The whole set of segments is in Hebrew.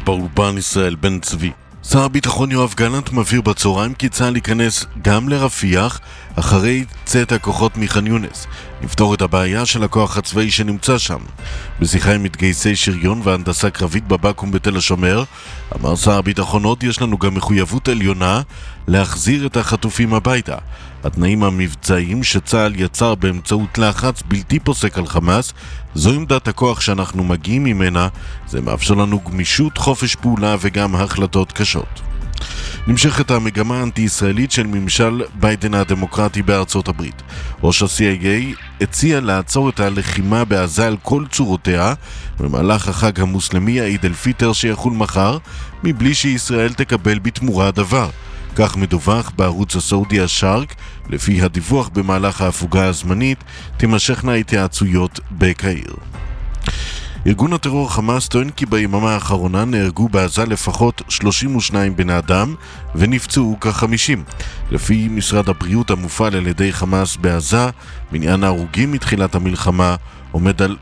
באולפן ישראל בן צבי. שר הביטחון יואב גלנט מבהיר בצהריים כי צה"ל ייכנס גם לרפיח אחרי צאת הכוחות מח'אן יונס, לפתור את הבעיה של הכוח הצבאי שנמצא שם. בשיחה עם מתגייסי שריון והנדסה קרבית בבקו"ם בתל השומר, אמר שר הביטחון עוד יש לנו גם מחויבות עליונה להחזיר את החטופים הביתה. התנאים המבצעיים שצה"ל יצר באמצעות לחץ בלתי פוסק על חמאס, זו עמדת הכוח שאנחנו מגיעים ממנה, זה מאפשר לנו גמישות, חופש פעולה וגם החלטות קשות. נמשכת המגמה האנטי-ישראלית של ממשל ביידן הדמוקרטי בארצות הברית. ראש ה-CIA הציע לעצור את הלחימה בעזה על כל צורותיה במהלך החג המוסלמי העיד אל פיטר שיחול מחר, מבלי שישראל תקבל בתמורה דבר. כך מדווח בערוץ הסעודי השארק. לפי הדיווח במהלך ההפוגה הזמנית תימשכנה התייעצויות בקהיר. ארגון הטרור חמאס טוען כי ביממה האחרונה נהרגו בעזה לפחות 32 בני אדם ונפצעו כ-50. לפי משרד הבריאות המופעל על ידי חמאס בעזה, מניין ההרוגים מתחילת המלחמה עומד על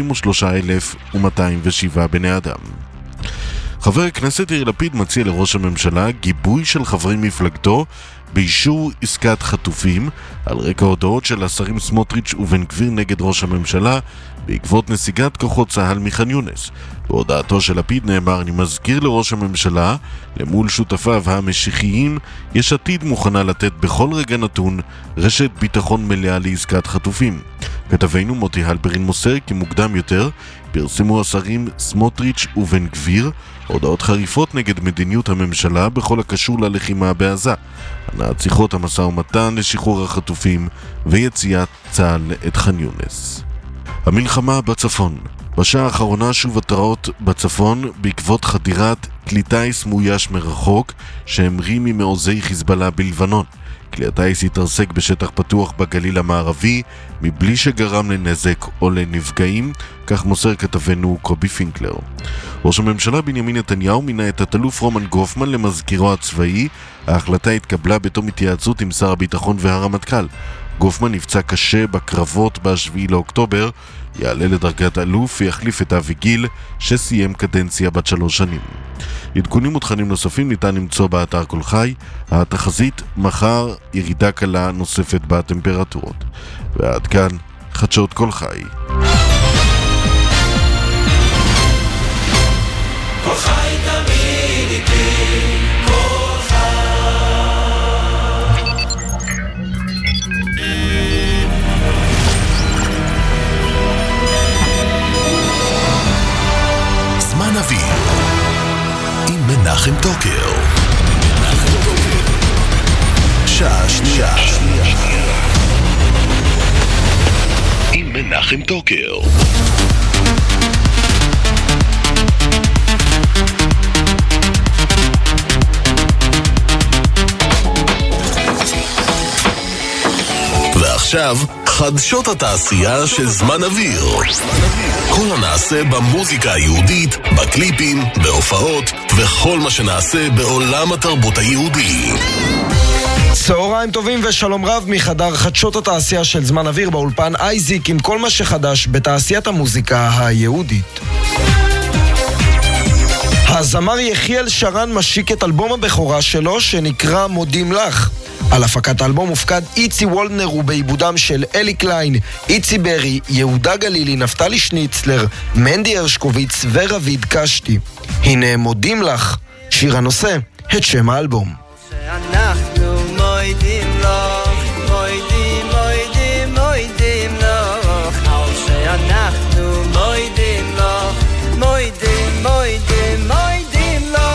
33,207 בני אדם. חבר הכנסת יאיר לפיד מציע לראש הממשלה גיבוי של חברי מפלגתו באישור עסקת חטופים על רקע הודעות של השרים סמוטריץ' ובן גביר נגד ראש הממשלה בעקבות נסיגת כוחות צה"ל מח'אן יונס. בהודעתו של לפיד נאמר, אני מזכיר לראש הממשלה, למול שותפיו המשיחיים, יש עתיד מוכנה לתת בכל רגע נתון רשת ביטחון מלאה לעסקת חטופים. כתבנו מוטי הלפרין מוסר כי מוקדם יותר פרסמו השרים סמוטריץ' ובן גביר הודעות חריפות נגד מדיניות הממשלה בכל הקשור ללחימה בעזה, הנעת שיחות המשא ומתן לשחרור החטופים ויציאת צה"ל את ח'אן יונס. המלחמה בצפון. בשעה האחרונה שוב התרעות בצפון בעקבות חדירת כלי טיס מאויש מרחוק שהמריא ממעוזי חיזבאללה בלבנון. כלי הטיס התרסק בשטח פתוח בגליל המערבי מבלי שגרם לנזק או לנפגעים, כך מוסר כתבנו קובי פינקלר. ראש הממשלה בנימין נתניהו מינה את התלוף רומן גופמן למזכירו הצבאי. ההחלטה התקבלה בתום התייעצות עם שר הביטחון והרמטכ"ל. גופמן נפצע קשה בקרבות ב7 לאוקטובר, יעלה לדרגת אלוף ויחליף את אבי גיל שסיים קדנציה בת 3 שנים. עדכונים ותכנים נוספים ניתן למצוא באתר כל חי. התחזית מחר ירידה קלה נוספת בטמפרטורות. ועד כאן חדשות כל חי. כל חי תמיד איתי, כל זמן אוויר עם מנחם טוקר. שעה שנייה עם מנחם טוקר. ועכשיו חדשות התעשייה של זמן אוויר. כל הנעשה במוזיקה היהודית, בקליפים, בהופעות וכל מה שנעשה בעולם התרבות היהודי. צהריים טובים ושלום רב מחדר חדשות התעשייה של זמן אוויר באולפן אייזיק עם כל מה שחדש בתעשיית המוזיקה היהודית. הזמר יחיאל שרן משיק את אלבום הבכורה שלו שנקרא מודים לך. על הפקת האלבום מופקד איצי וולדנר ובעיבודם של אלי קליין, איצי ברי, יהודה גלילי, נפתלי שניצלר, מנדי הרשקוביץ ורביד קשתי. הנה מודים לך, שיר הנושא, את שם האלבום. שאנחנו מוידים לך, מוידים, מוידים, מוידים לך, על שאנחנו מוידים לך, מוידים, מוידים, מוידים לך.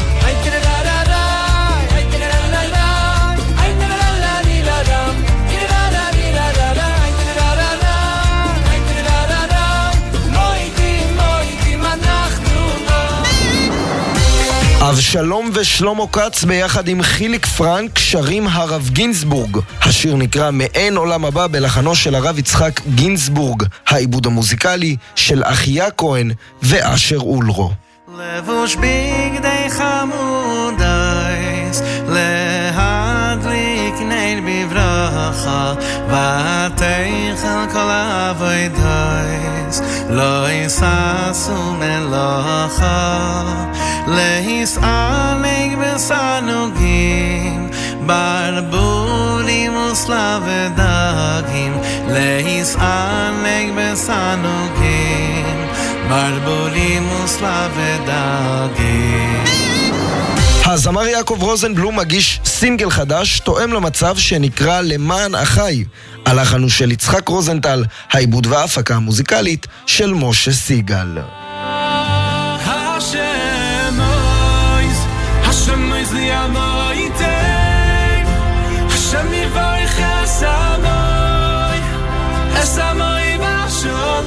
אבשלום ושלמה קץ ביחד עם חיליק פרנק שרים הרב גינזבורג. השיר נקרא מעין עולם הבא בלחנו של הרב יצחק גינזבורג. העיבוד המוזיקלי של אחיה כהן ואשר אולרו. לבוש בגדי חמודייס, להדליק נר בברכה, ותאכל כל אבוידייס, לא יססו מלאכה. להסענג בסנוגים ברבולים וסלב ודגים להסענג בסנוגים ברבולים וסלב ודגים. הזמר יעקב רוזנבלום מגיש סינגל חדש תואם למצב שנקרא למען החי. הלחן הוא של יצחק רוזנטל, העיבוד וההפקה המוזיקלית של משה סיגל. השם מויז לי המויטי השם יבורך הסמוי הסמוי בשוליים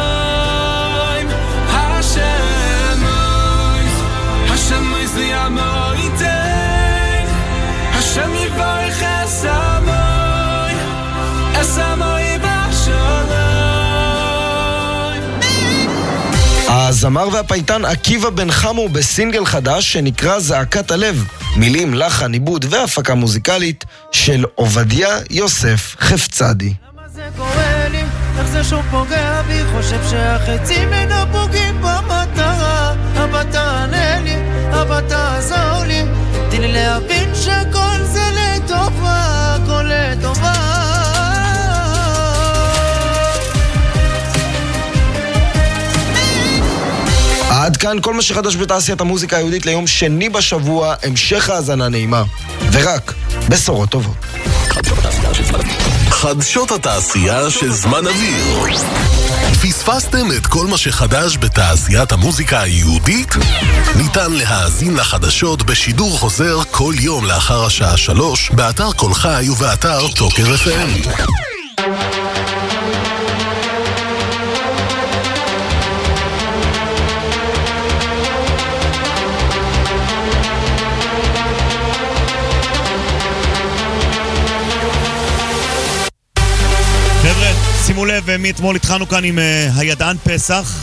השם מויז לי המויטי השם יבורך הסמוי הסמוי בשוליים. הזמר והפייטן עקיבא בן חמו בסינגל חדש שנקרא זעקת הלב. מילים, לחן, עיבוד והפקה מוזיקלית של עובדיה יוסף חפצדי. למה זה קורה לי? איך זה שוב פוגע בי? חושב שהחצי מן הפוגעים במטרה. אבא תענה לי, אבא תעזור לי, תן לי להבין שכל זה לטובה, הכל לטובה. עד כאן כל מה שחדש בתעשיית המוזיקה היהודית ליום שני בשבוע. המשך האזנה נעימה ורק בשורות טובות. חדשות התעשייה של זמן אוויר. פספסתם את כל מה שחדש בתעשיית המוזיקה היהודית? ניתן להאזין לחדשות בשידור חוזר כל יום לאחר השעה 3 באתר כל חי ובאתר טוקר FM. שימו לב, מאתמול התחלנו כאן עם הידען פסח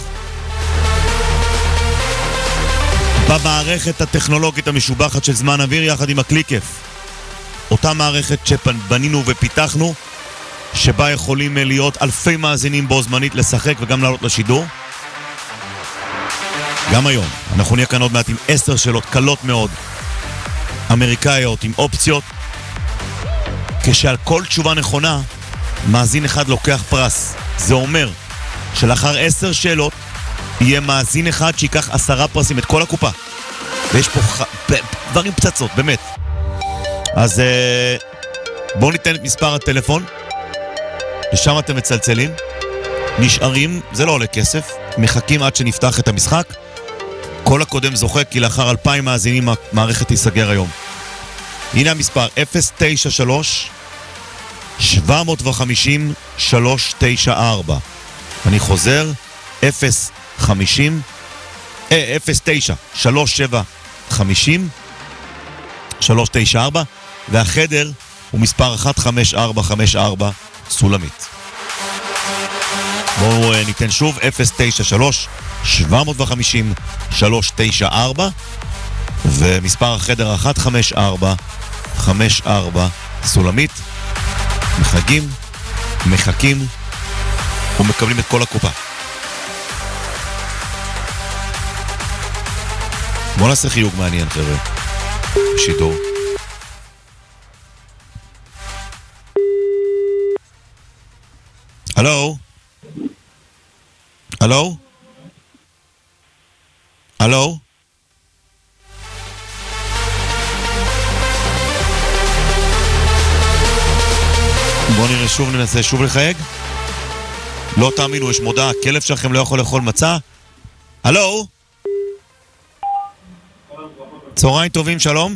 במערכת הטכנולוגית המשובחת של זמן אוויר יחד עם הקליקף. אותה מערכת שבנינו ופיתחנו, שבה יכולים להיות אלפי מאזינים בו זמנית לשחק וגם לעלות לשידור. גם היום אנחנו נהיה כאן עוד מעט עם 10 שאלות קלות מאוד אמריקאיות עם אופציות, כשעל כל תשובה נכונה מאזין אחד לוקח פרס. זה אומר שלאחר 10 שאלות יהיה מאזין אחד שיקח 10 פרסים, את כל הקופה. ויש פה דברים פצצות, באמת. אז בואו ניתן את מספר הטלפון, לשם אתם מצלצלים, נשארים, זה לא עולה כסף, מחכים עד שנפתח את המשחק. כל הקודם זוכה, כי לאחר 2,000 מאזינים המערכת תיסגר היום. הנה המספר 093-750-394. אני חוזר, 0-9-3-7-50-394, והחדר הוא מספר 15454 סולמית. בואו ניתן שוב, 093-750-394, ומספר החדר 15454 סולמית. מחכים ומקבלים את כל הקופה. בואו נעשה חיוג מעניין, חבר'ה. שידור. הלו? הלו? הלו? בואו נראה שוב, ננסה שוב לחייג. לא תאמינו, יש מודעה, הכלב שלכם לא יכול לאכול מצה. הלו? צהריים טובים, שלום.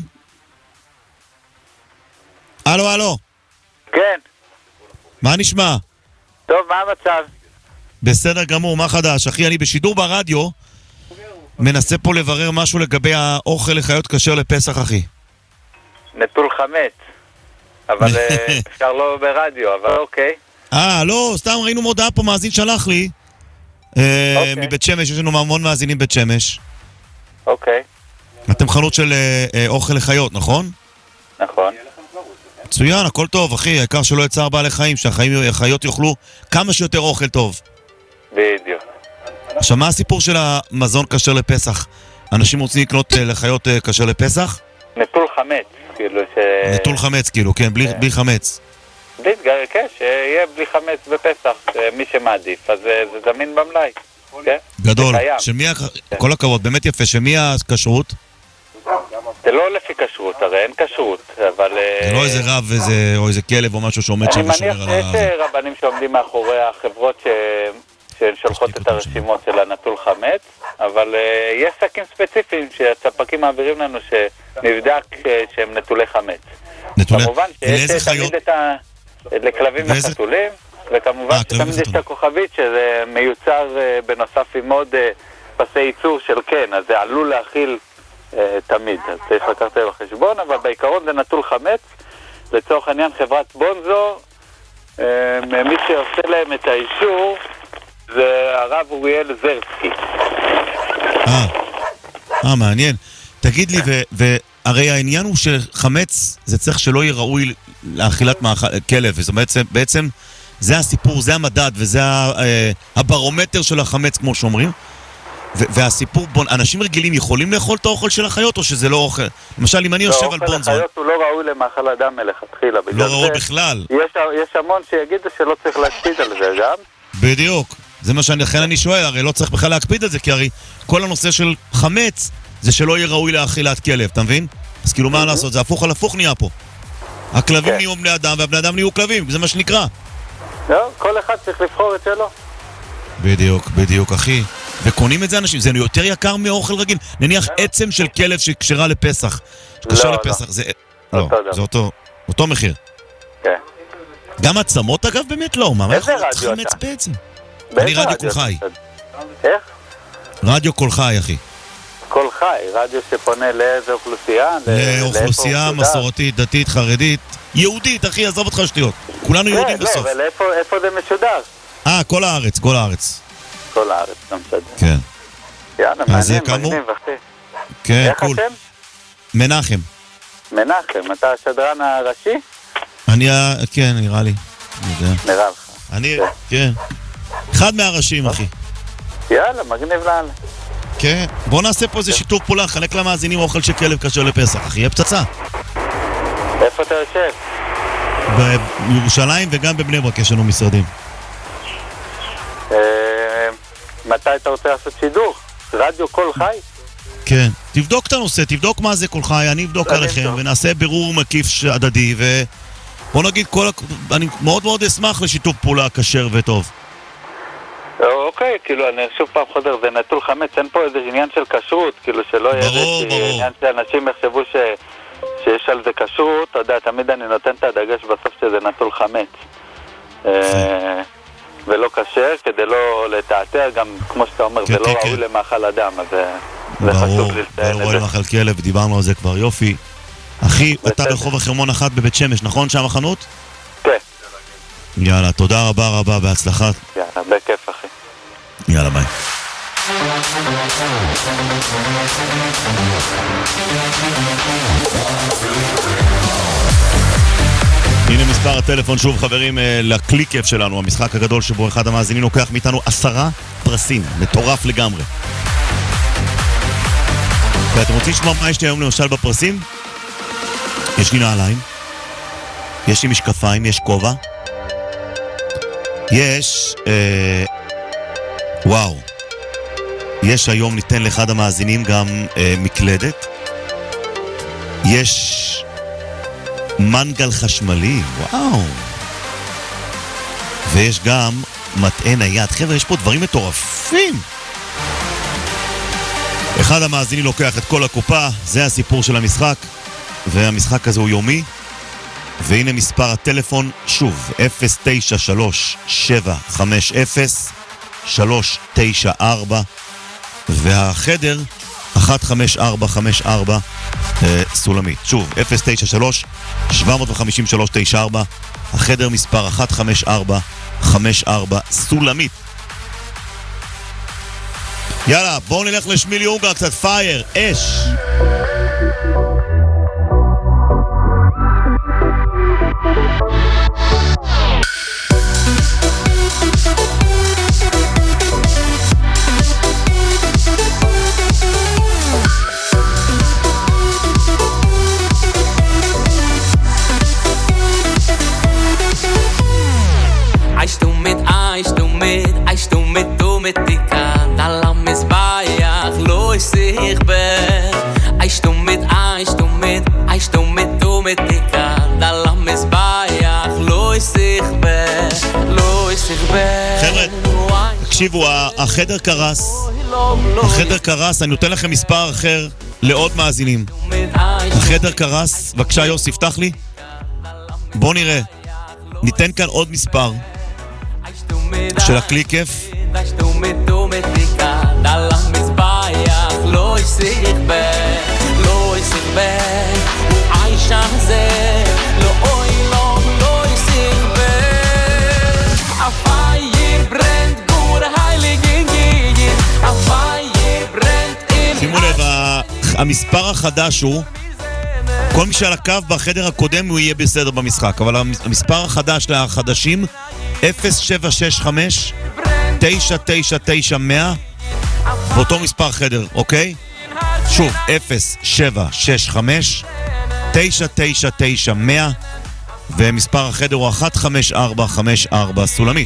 הלו. כן. מה נשמע? טוב, מה המצב? בסדר גמור, מה חדש? אחי, אני בשידור ברדיו מנסה פה לברר משהו לגבי האוכל לחיות כשר לפסח, אחי. נטול חמץ. אבל אפשר לא ברדיו, אבל אוקיי. לא, סתם ראינו מודעה פה, מאזין שלח לי. מבית שמש, יש לנו המון מאזינים בית שמש. אוקיי. אתם חנות של אוכל לחיות, נכון? נכון. מצוין, הכל טוב, אחי, העיקר שלא יצר בעלי חיים, שהחיות יאכלו כמה שיותר אוכל טוב. בדיוק. עכשיו, מה הסיפור של המזון כשר לפסח? אנשים רוצים לקנות לחיות כשר לפסח? נטול חמץ, כאילו נטול חמץ, כאילו, כן, בלי חמץ. כן, שיהיה בלי חמץ בפסח, מי שמעדיף, אז זה זמין במלאי, כן? גדול. כל הכבוד, באמת יפה, שמי הכשרות? זה לא לפי כשרות, הרי אין כשרות, אבל... זה לא איזה רב או איזה כלב או משהו שעומד שם ושומר על אני מניח שיש רבנים שעומדים מאחורי החברות שהן שולחות את הרשימות של הנטול חמץ, אבל יש שקים ספציפיים שהספקים מעבירים לנו שנבדק שהם נטולי חמץ. כמובן שיש תמיד לכלבים וחתולים, וכמובן שתמיד יש את הכוכבית שזה מיוצר בנוסף עם עוד פסי ייצור של כן, אז זה עלול להכיל תמיד, אז צריך לקחת את זה בחשבון, אבל בעיקרון זה נטול חמץ. לצורך העניין חברת בונזו, מי שעושה להם את האישור זה הרב אוריאל זרסקי. מעניין. תגיד לי, והרי העניין הוא שחמץ זה צריך שלא יהיה ראוי לאכילת כלב, בעצם זה הסיפור, זה המדד וזה הברומטר של החמץ כמו שאומרים. והסיפור, אנשים רגילים יכולים לאכול את האוכל של החיות או שזה לא אוכל? למשל, אם אני יושב על בונזו... אוכל החיות הוא לא ראוי למאכל אדם מלכתחילה. לא ראוי בכלל. יש המון שיגידו שלא צריך להקפיד על זה גם. בדיוק. זה מה לכן אני שואל, הרי לא צריך בכלל להקפיד על זה, כי הרי כל הנושא של חמץ זה שלא יהיה ראוי לאכילת כלב, אתה מבין? אז כאילו מה לעשות? זה הפוך על הפוך נהיה פה. הכלבים נהיו בני אדם והבני אדם נהיו כלבים, זה מה שנקרא. לא, כל אחד צריך לבחור את שלו. בדיוק, אחי. וקונים את זה אנשים, זה יותר יקר מאוכל רגיל. נניח עצם של כלב שקשרה לפסח, שקשר לפסח, זה... לא, זה אותו מחיר. כן. גם עצמות אגב באמת לא, מה יכול להיות חמץ בעצם? אני רדיו קול חי. איך? רדיו קול חי, אחי. קול חי, רדיו שפונה לאיזה אוכלוסייה? לאוכלוסייה מסורתית, דתית, חרדית, יהודית, אחי, עזוב אותך שטויות. כולנו יהודים בסוף. אבל איפה זה משודר? כל הארץ. כל הארץ, גם בסדר. כן. יאללה, מעניין, מגניב, אחי. כן, איך קול. אתם? מנחם, אתה השדרן הראשי? כן, נראה לי. נראה לך. כן. אחד מהראשים, אחי. יאללה, מגניב לאללה. כן. בוא נעשה פה איזה שיתוף פעולה, חלק למאזינים אוכל של כלב כשר לפסח, אחי, יהיה פצצה. איפה אתה יושב? בירושלים וגם בבני ברק יש לנו משרדים. מתי אתה רוצה לעשות שידור? רדיו קול חי? כן, תבדוק את הנושא, תבדוק מה זה קול חי, אני אבדוק עליכם ונעשה בירור מקיף הדדי ובוא נגיד, אני מאוד מאוד אשמח לשיתוף פעולה כשר וטוב. אוקיי, כאילו אני שוב פעם חוזר, זה נטול חמץ, אין פה איזה עניין של כשרות, כאילו שלא יהיה עניין שאנשים יחשבו שיש על זה כשרות, אתה יודע, תמיד אני נותן את הדגש בסוף שזה נטול חמץ. ולא כשר, כדי לא לתעתע, גם כמו שאתה אומר, זה לא ראוי למאכל אדם, אז זה חשוב לציין את זה. ברור, ראוי למאכל כלב, דיברנו על זה כבר, יופי. אחי, אתה ברחוב החרמון 1 בבית שמש, נכון שם החנות? כן. יאללה, תודה רבה, בהצלחה. יאללה, בכיף אחי. יאללה, ביי. הנה מספר הטלפון שוב חברים לקליקף שלנו, המשחק הגדול שבו אחד המאזינים לוקח מאיתנו 10 פרסים, מטורף לגמרי. ואתם רוצים לשמוע מה יש לי היום למשל בפרסים? יש לי נעליים, יש לי משקפיים, יש כובע, יש וואו, יש היום ניתן לאחד המאזינים גם מקלדת, יש מנגל חשמלי, וואו, ויש גם מטען היד. חבר'ה, יש פה דברים מטורפים. אחד המאזינים לוקח את כל הקופה, זה הסיפור של המשחק, והמשחק הזה הוא יומי. והנה מספר הטלפון, שוב, 093-750-394, והחדר 15454 סולמית. שוב, 093-750-394, החדר מספר 15454 סולמית. יאללה, בואו נלך לשמילי אונגר, קצת פייר, אש. Dometika, dalam Mizbayach, lo ist sich ber. Eist du mit Dometika, dalam Mizbayach, lo ist sich ber, lo ist sich ber. חבר'ה, תקשיבו, החדר קרס, אני נותן לכם מספר אחר לעוד מאזינים. החדר קרס, בבקשה יוסי, פתח לי. בוא נראה, ניתן כאן עוד מספר של הקליקף. שימו לב, המספר החדש הוא, כל מי שעל הקו בחדר הקודם הוא יהיה בסדר במשחק, אבל המספר החדש לחדשים 0765 999 100 באותו מספר חדר, אוקיי? שוב, 0765 999 100 ומספר החדר הוא 15454 סולמית.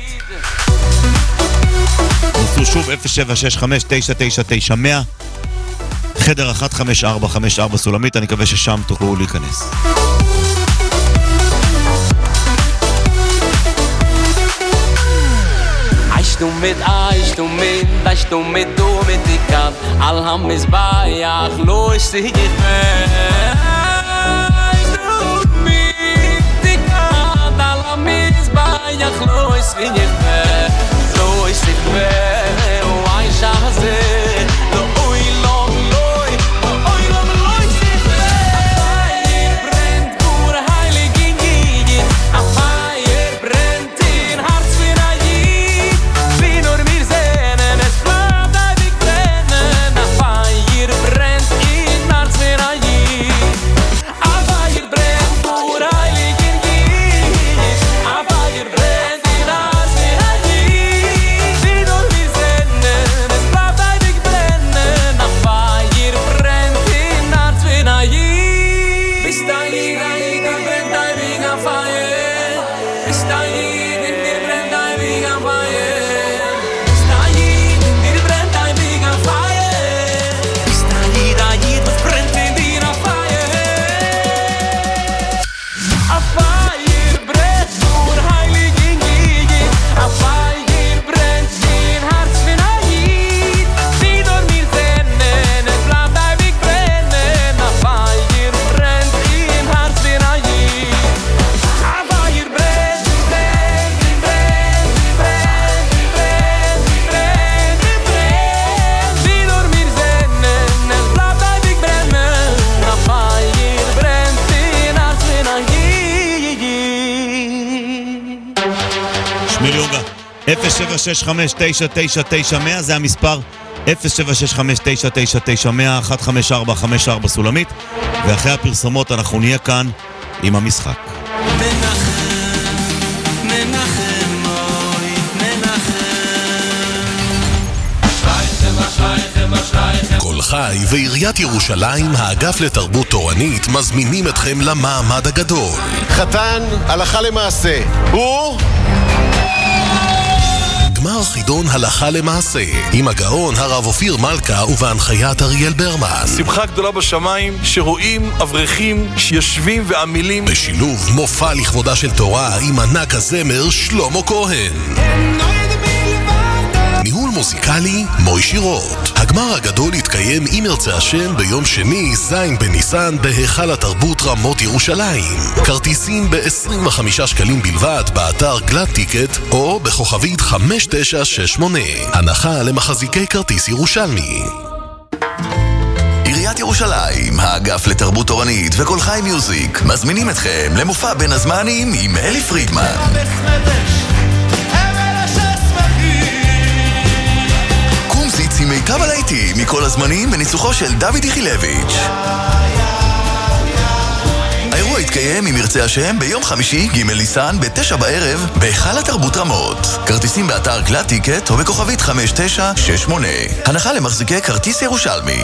נוסו שוב 0765 999 100 חדר 15454 סולמית, אני מקווה ששם תוכלו להיכנס. Eist du mit Dometika, al hamizbayach, lo ist sich ber. Eist du mit Tika, al hamizbayach, lo ist sich ber, lo ist sich ber. O Aisha hazeh, lo oi lom loi, oi lom loi sich ber. Brennt pur heilig in Gigi, a fire brennt in Herz für Ayid. Wie nur wir sehnen, es bleibt ewig brennen. A fire brennt in Herz für Ayid. A fire brennt pur heilig in Gigi, a fire brennt in Herz für Ayid. Wie nur wir sehnen, es bleibt ewig brennen. A fire brennt in Herz für Ayid. Bis dahin, brennt ewig a fire. Bis dahin, brennt ewig a fire. Bis dahin, brennt ewig a fire. Bis dahin, brennt ewig a fire. A fire brennt nur heilig in Gigi. A fire brennt in Herz für Ayid. Wie nur wir sehnen, es bleibt ewig brennen. A fire brennt in Herz für Ayid. A fire brennt, brennt, brennt, brennt, brennt, brennt, brennt. Wie nur wir sehnen, es bleibt ewig brennen. A fire brennt in Herz für Ayid. שמי ליונגה 0765 999 100 זה המספר 0765 999 100 15454 סולמית ואחרי הפרסומות אנחנו נהיה כאן עם המשחק. כל חי ועיריית ירושלים, האגף לתרבות תורנית, מזמינים אתכם למעמד הגדול. חתן הלכה למעשה הוא גמר חידון הלכה למעשה עם הגאון הרב אופיר מלכה ובהנחיית אריאל ברמן. שמחה גדולה בשמיים שרואים אברכים שיושבים ועמילים בשילוב מופע לכבודה של תורה עם ענק הזמר שלמה כהן. ניהול מוזיקלי מוי שירות. הגמר הגדול יתקיים אם ירצה השם ביום שני ז' בניסן בהיכל התרבות רמות ירושלים. כרטיסים ב-25 שקלים בלבד באתר גלאט טיקט או בכוכבית 5968. הנחה למחזיקי כרטיס ירושלמי. עיריית ירושלים, האגף לתרבות תורנית וכל חי מיוזיק מזמינים אתכם למופע בין הזמנים עם אלי פרידמן. קומזיץ עם מיטב הלהיטים מכל הזמנים בניצוחו של דוד יחילביץ'. האירוע יתקיים אם ירצה השם ביום חמישי ג' ניסן ב-9 בערב בהיכל התרבות רמות. כרטיסים באתר גלאט טיקט או בכוכבית 5968. הנחה למחזיקי כרטיס ירושלמי.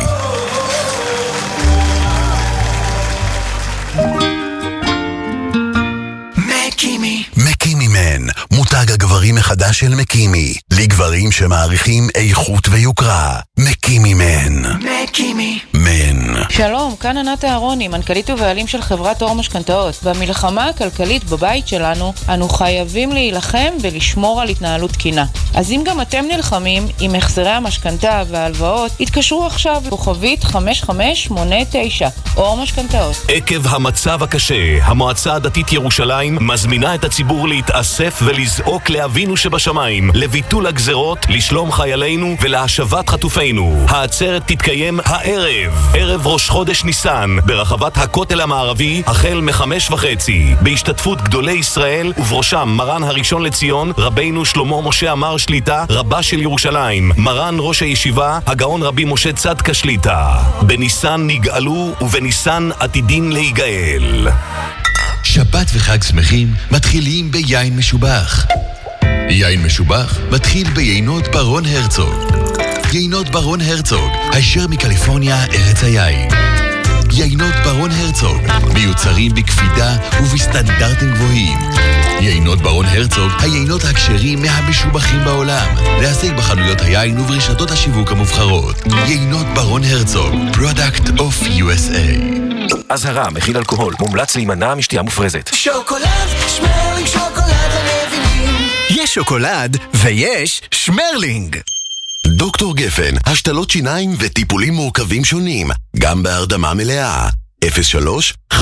מקימי מן, מותג מותג הגברים מחדש של מקימי, לגברים שמעריכים איכות ויוקרה. מקימי מן. מקימי מן. שלום, כאן ענת אהרוני, מנכ"לית ובעלים של חברת אור משכנתאות. במלחמה הכלכלית בבית שלנו, אנו חייבים להילחם ולשמור על התנהלות תקינה. אז אם גם אתם נלחמים עם החזרי המשכנתה וההלוואות, התקשרו עכשיו לכוכבית 5589, אור משכנתאות. עקב המצב הקשה, המועצה הדתית ירושלים מזמינה את הציבור להתאסף ולזעוק לאבינו שבשמיים, לביטול הגזרות, לשלום חיילינו ולהשבת חטופינו. העצרת תתקיים הערב, ערב ראש חודש ניסן, ברחבת הכותל המערבי, החל מ5:30, בהשתתפות גדולי ישראל ובראשם מרן הראשון לציון, רבינו שלמה משה אמר שליטה, רבה של ירושלים, מרן ראש הישיבה, הגאון רבי משה צדקה שליטה. בניסן נגאלו ובניסן עתידים להיגאל. שבת וחג שמחים מתחילים ביין משובח. יין משובח מתחיל ביינות ברון הרצוג. יינות ברון הרצוג, הישר מקליפורניה, ארץ היין. יינות ברון הרצוג, מיוצרים בקפידה ובסטנדרטים גבוהים. יינות ברון הרצוג, היינות הכשרים מהמשובחים בעולם. להשיג בחנויות היין וברשתות השיווק המובחרות. יינות ברון הרצוג, Product of USA. אזהרה, מכיל אלכוהול, מומלץ להימנע משתייה מופרזת. שוקולד, שמרלינג שוקולד לנבינים. יש שוקולד ויש שמרלינג. דוקטור גפן, השתלות שיניים וטיפולים מורכבים שונים, גם בהרדמה מלאה. 03-570-7575.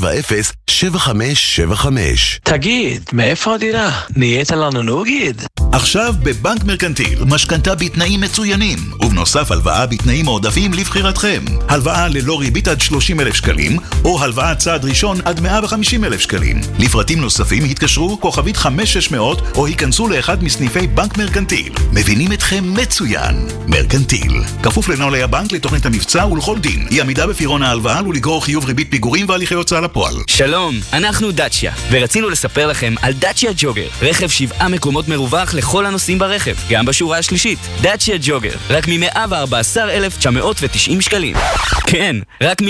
תגיד, מאיפה הדירה? נהיית לנו נוגיד? עכשיו בבנק מרקנטיל, משכנתה בתנאים מצוינים, ובנוסף הלוואה בתנאים מועדפים לבחירתכם. הלוואה ללא ריבית עד 30,000 שקלים, או הלוואה צעד ראשון עד 150,000 שקלים. לפרטים נוספים התקשרו כוכבית 5600, או היכנסו לאחד מסניפי בנק מרקנטיל. מבינים אתכם מצוין. מרקנטיל. כפוף לנוהלי הבנק, לתוכנית המבצע ולכל דין. אי עמידה בפירעון ההלוואה ולגרור חיוב ריבית פיגורים והליכי הוצאה לפועל. שלום, אנחנו דאצ'יה, ורצינו לספר לכם על דאצ'יה ג'וגר, רכב 7 מקומות מרווח לכל הנוסעים ברכב, גם בשורה השלישית. דאצ'יה ג'וגר, רק מ-114,990 שקלים. כן, רק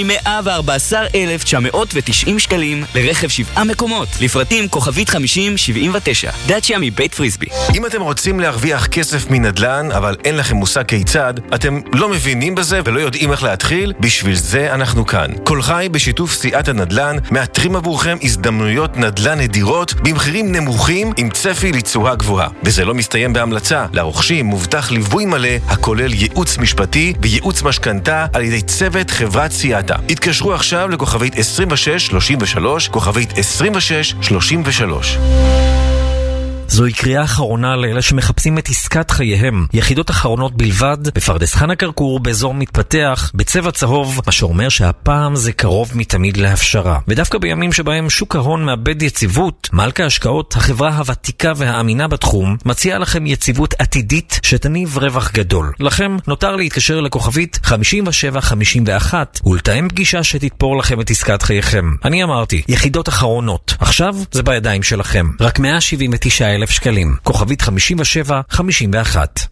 מ-114,990 שקלים לרכב 7 מקומות. לפרטים כוכבית 5079. דאצ'יה מבית פריסבי. אם אתם רוצים להרוויח כסף מנדלן, אבל אין לכם מושג כיצד, אתם לא מבינים בזה ולא יודעים איך להתחיל, בשביל זה אנחנו כאן. כל חי בשיתוף סיעת הנדלן מאתרים עבורכם הזדמנויות נדלן נדירות במחירים נמוכים עם צפי לתשואה גבוהה. וזה לא מסתיים בהמלצה. לרוכשים מובטח ליווי מלא הכולל ייעוץ משפטי וייעוץ משכנתה על ידי צוות חברת סיאטה. התקשרו עכשיו לכוכבית 2633, כוכבית 2633. זוהי קריאה אחרונה לאלה שמחפשים את עסקת חייהם. יחידות אחרונות בלבד, בפרדס חנה כרכור, באזור מתפתח, בצבע צהוב, מה שאומר שהפעם זה קרוב מתמיד להפשרה. ודווקא בימים שבהם שוק ההון מאבד יציבות, מלכה השקעות, החברה הוותיקה והאמינה בתחום, מציעה לכם יציבות עתידית שתניב רווח גדול. לכם נותר להתקשר לכוכבית 5751 ולתאם פגישה שתתפור לכם את עסקת חייכם. אני אמרתי, יחידות אחרונות. עכשיו זה בידיים שלכם. רק 179,000 שקלים. כוכבית 5751.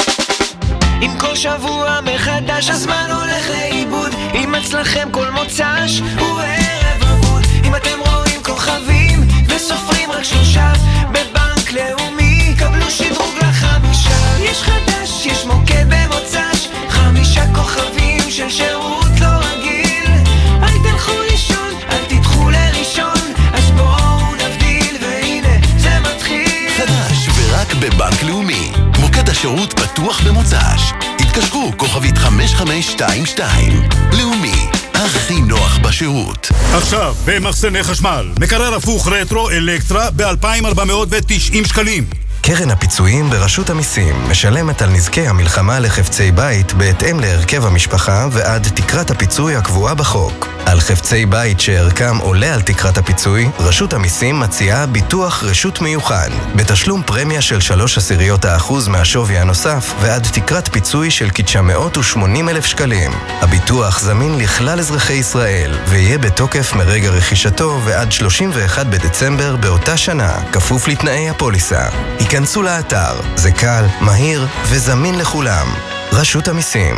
אם כל שבוע מחדש הזמן הולך לאיבוד, אם אצלכם כל מוצ"ש הוא ערב אבוד, אם אתם רואים כוכבים וסופרים רק 3 בבנק לאומי, קבלו שדרוג ל5. יש חדש, יש מוקד במוצ"ש, 5 כוכבים של שירות לא רגיל. אל תלכו לישון, אל תדחו לראשון, אז בואו נבדיל, והנה זה מתחיל. חדש ורק בבנק לאומי, מוקד השירות פתוח במוצ"ש. התקשרו כוכבית 5522. לאומי, הכי נוח בשירות. עכשיו במחסני חשמל, מקרר הפוך רטרו אלקטרה ב-2,490 שקלים. קרן הפיצויים ברשות המיסים משלמת על נזקי המלחמה לחפצי בית בהתאם להרכב המשפחה ועד תקרת הפיצוי הקבועה בחוק. על חפצי בית שערכם עולה על תקרת הפיצוי, רשות המיסים מציעה ביטוח רשות מיוחד, בתשלום פרמיה של 0.3% מהשווי הנוסף ועד תקרת פיצוי של כ-980,000 שקלים. הביטוח זמין לכלל אזרחי ישראל ויהיה בתוקף מרגע רכישתו ועד 31 בדצמבר באותה שנה, כפוף לתנאי הפוליסה. היכנסו לאתר, זה קל, מהיר וזמין לכולם. רשות המיסים.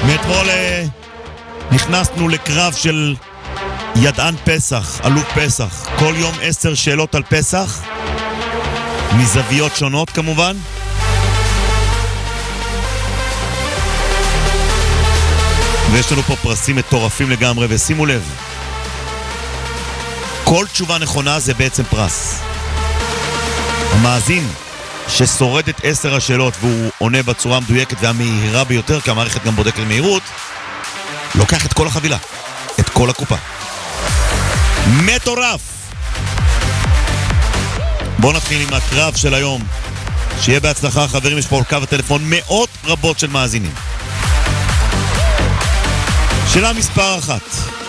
מאתמול נכנסנו לקרב של ידען פסח, אלוף פסח. כל יום 10 שאלות על פסח, מזוויות שונות כמובן. ויש לנו פה פרסים מטורפים לגמרי, ושימו לב, כל תשובה נכונה זה בעצם פרס. המאזין ששורד את 10 השאלות והוא עונה בצורה המדויקת והמהירה ביותר, כי המערכת גם בודקת מהירות, לוקח את כל החבילה, את כל הקופה. מטורף! בואו נתחיל עם הקרב של היום. שיהיה בהצלחה, חברים, יש פה על קו הטלפון מאות רבות של מאזינים. שאלה מספר 1.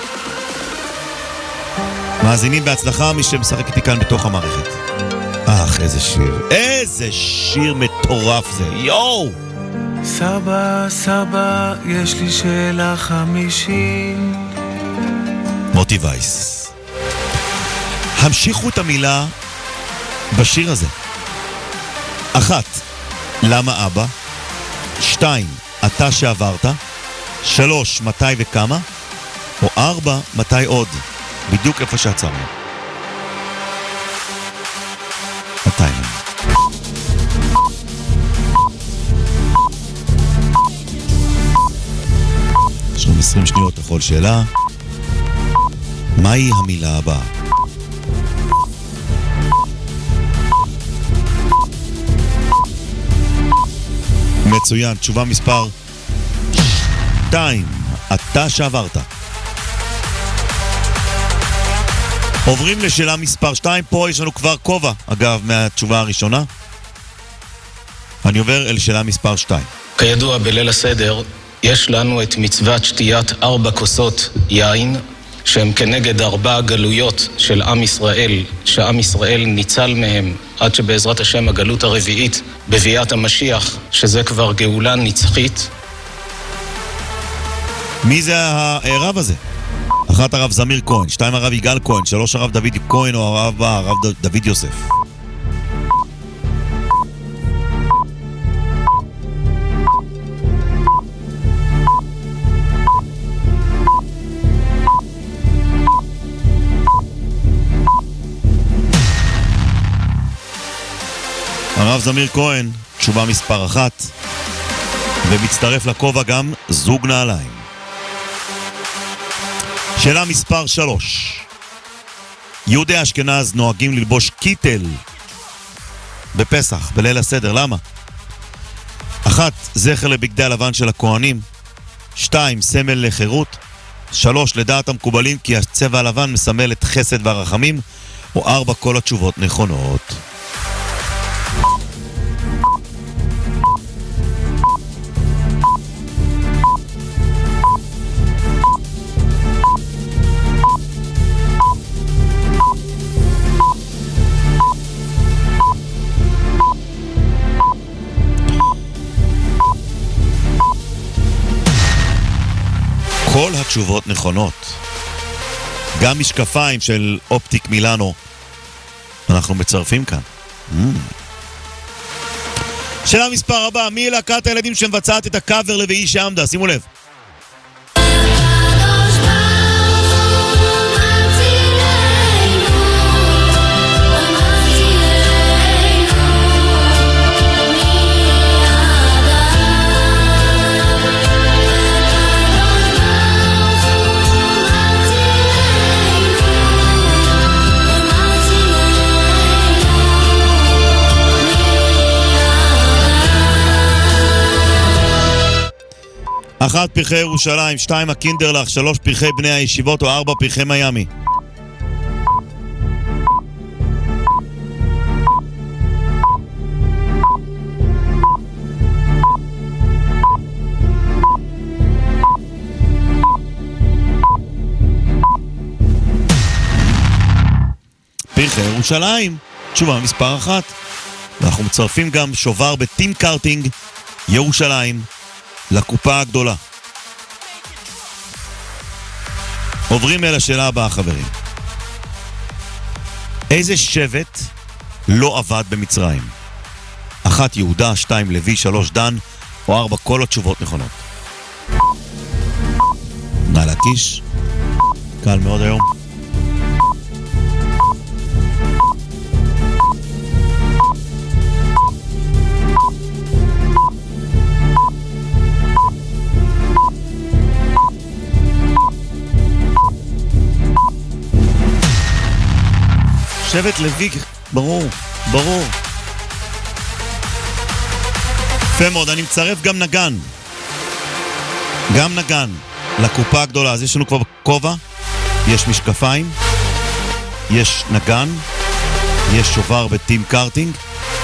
מאזינים בהצלחה, מי שמשחק איתי כאן בתוך המערכת. איזה שיר. איזה שיר מטורף זה. יואו! סבא, סבא, יש לי שאלה 50. מוטי וייס. המשיכו את המילה בשיר הזה. 1. למה אבא? 2. אתה שעברת? 3. מתי וכמה? או 4. מתי עוד? בדיוק איפה שעצרנו. 200. יש לנו 20 שניות לכל שאלה. מהי המילה הבאה? מצוין, תשובה מספר 2. אתה שעברת. עוברים לשאלה מספר 2. פה יש לנו כבר כובע, אגב, מהתשובה הראשונה. אני עובר אל שאלה מספר 2. כידוע, בליל הסדר יש לנו את מצוות שתיית 4 כוסות יין, שהם כנגד 4 גלויות של עם ישראל, שעם ישראל ניצל מהם עד שבעזרת השם הגלות הרביעית בביאת המשיח, שזה כבר גאולה נצחית. מי זה הרב הזה? 1. הרב זמיר כהן, 2. הרב יגאל כהן, 3. הרב דוד כהן או הרב דוד יוסף. הרב זמיר כהן, תשובה מספר 1, ומצטרף לכובע גם זוג נעליים. שאלה מספר 3. יהודי אשכנז נוהגים ללבוש קיטל בפסח, בליל הסדר, למה? 1. זכר לבגדי הלבן של הכהנים. 2. סמל לחירות. 3. לדעת המקובלים כי הצבע הלבן מסמל את חסד והרחמים. או 4. כל התשובות נכונות. כל התשובות נכונות. גם משקפיים של אופטיק מילאנו אנחנו מצרפים כאן. שאלה מספר 4. מי להקת הילדים שמבצעת את הקאבר ל"ואיש שעמדה"? שימו לב. אחת, פרחי ירושלים. 2, הקינדרלך. 3, פרחי בני הישיבות. או 4, פרחי מיאמי. פרחי ירושלים, תשובה מספר 1. ואנחנו מצרפים גם שובר בטים קארטינג ירושלים לקופה הגדולה. עוברים אל השאלה הבאה, חברים. איזה שבט לא עבד במצרים? 1, יהודה. 2, לוי. 3, דן. או 4, כל התשובות נכונות. קיש. קל מאוד היום. שבט לוי, ברור, ברור. יפה מאוד, אני מצרף גם נגן. גם נגן לקופה הגדולה. אז יש לנו כבר כובע, יש משקפיים, יש נגן, יש שובר בטים קארטינג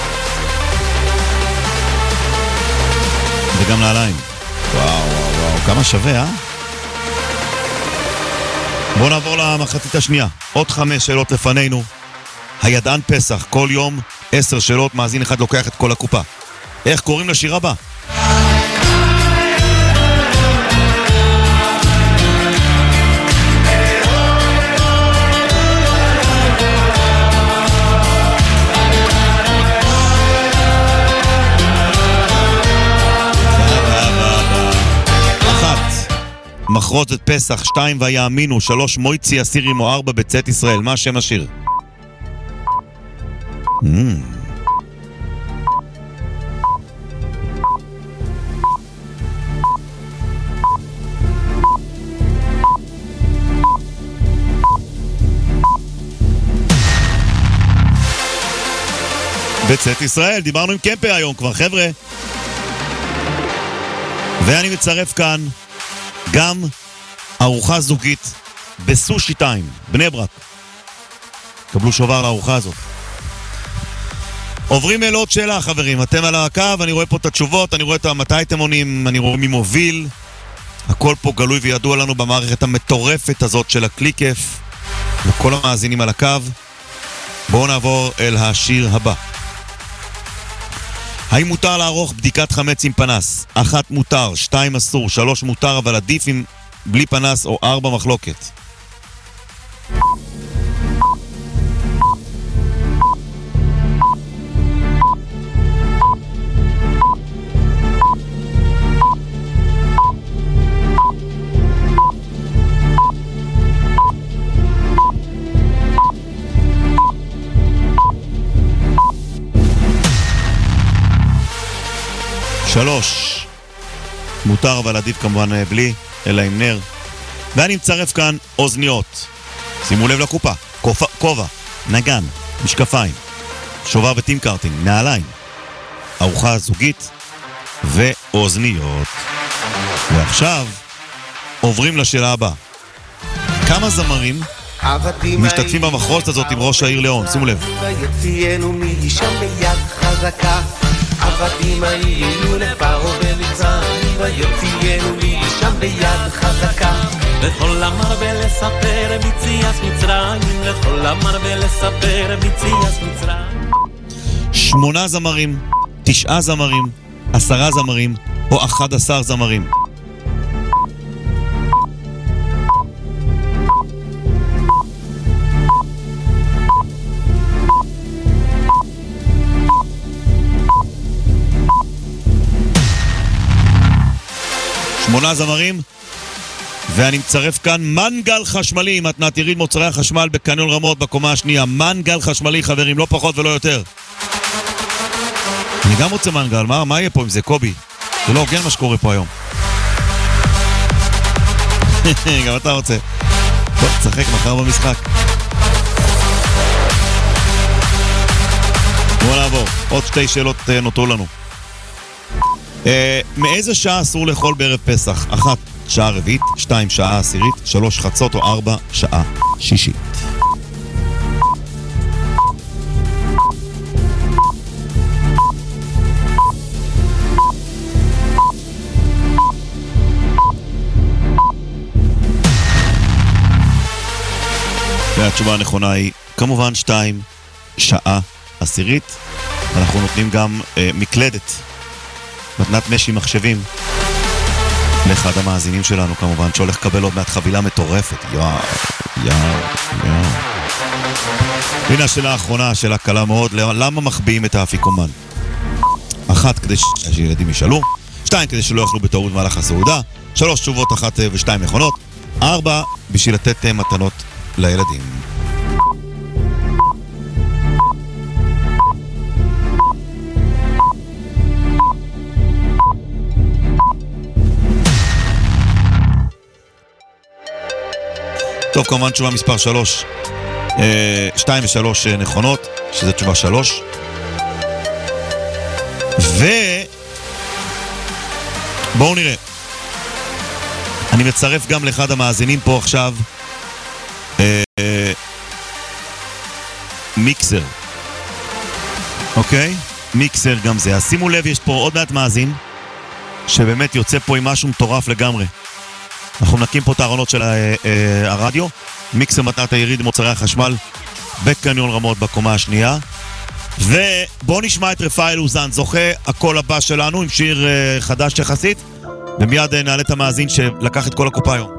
וגם נעליים. וואו וואו וואו, כמה שווה, בואו נעבור למחצית השנייה. עוד 5 שאלות לפנינו. הידען פסח, כל יום 10 שאלות, מאזין אחד לוקח את כל הקופה. איך קוראים לשיר הבא? מחרוזת פסח, 2 ויאמינו, 3 מויצי אסירים או 4 בצאת ישראל. מה השם השיר? בצאת ישראל, דיברנו עם קמפה היום כבר, חבר'ה. ואני מצרף כאן גם ארוחה זוגית בסושי טיים, בני ברק. קבלו שובר לארוחה הזאת. עוברים אל עוד שאלה, חברים. אתם על הקו, אני רואה פה את התשובות, אני רואה את מתי אתם עונים, אני רואה מי מוביל. הכל פה גלוי וידוע לנו במערכת המטורפת הזאת של הקליקף. וכל המאזינים על הקו. בואו נעבור אל השיר הבא. האם מותר לערוך בדיקת חמץ עם פנס? 1 מותר, 2 אסור, 3 מותר, אבל עדיף עם בלי פנס, או 4 מחלוקת. שלוש, מותר אבל עדיף כמובן בלי, אלא עם נר. ואני מצרף כאן אוזניות. שימו לב לקופה, כובע, נגן, משקפיים, שובר וטים קארטינג, נעליים, ארוחה זוגית ואוזניות. ועכשיו עוברים לשאלה הבאה. כמה זמרים משתתפים במחרוזת הזאת עם ראש העיר ליאון? שימו לב. ויציינו משם ביד חזקה, עבדים היינו לפרעה במצרים, ויציינו משם ביד חזקה. לכל המרבה לספר מציאת מצרים, לכל המרבה לספר מציאת מצרים. 8 זמרים, 9 זמרים, 10 זמרים או 11 זמרים? שמונה זמרים, ואני מצרף כאן מנגל חשמלי, מתנת יריד מוצרי החשמל בקניון רמות בקומה השנייה. מנגל חשמלי, חברים, לא פחות ולא יותר. אני גם רוצה מנגל, מה יהיה פה עם זה, קובי? זה לא הוגן מה שקורה פה היום. גם אתה רוצה. טוב, צחק מחר במשחק. בואו נעבור, עוד 2 שאלות נותרו לנו. מאיזה שעה אסור לאכול בערב פסח? 1 שעה רביעית, 2 שעה עשירית, 3 חצות או 4 שעה שישית. והתשובה הנכונה היא כמובן 2 שעה עשירית. אנחנו נותנים גם מקלדת, מתנת משי מחשבים, לאחד המאזינים שלנו כמובן, שהולך לקבל עוד מעט חבילה מטורפת. הנה השאלה האחרונה, שאלה קלה מאוד. למה מחביאים את האפיקומן? 1, כדי שילדים ישאלו. 2, כדי שלא יאכלו בטעות במהלך הסעודה. 3 תשובות, 1 ו2 נכונות. 4 בשביל לתת מתנות לילדים. טוב, כמובן תשובה מספר 3. 2 ו3 נכונות, שזה תשובה 3. בואו נראה. אני מצרף גם לאחד המאזינים פה עכשיו מיקסר. אוקיי? מיקסר גם זה. אז שימו לב, יש פה עוד מעט מאזין שבאמת יוצא פה עם משהו מטורף לגמרי. אנחנו נקים פה את הארונות של הרדיו. מיקסר מתנת היריד מוצרי החשמל בקניון רמות בקומה השנייה. ובואו נשמע את רפאל אוזן, זוכה הקול הבא שלנו עם שיר חדש יחסית, ומיד נעלה את המאזין שלקח את כל הקופה היום.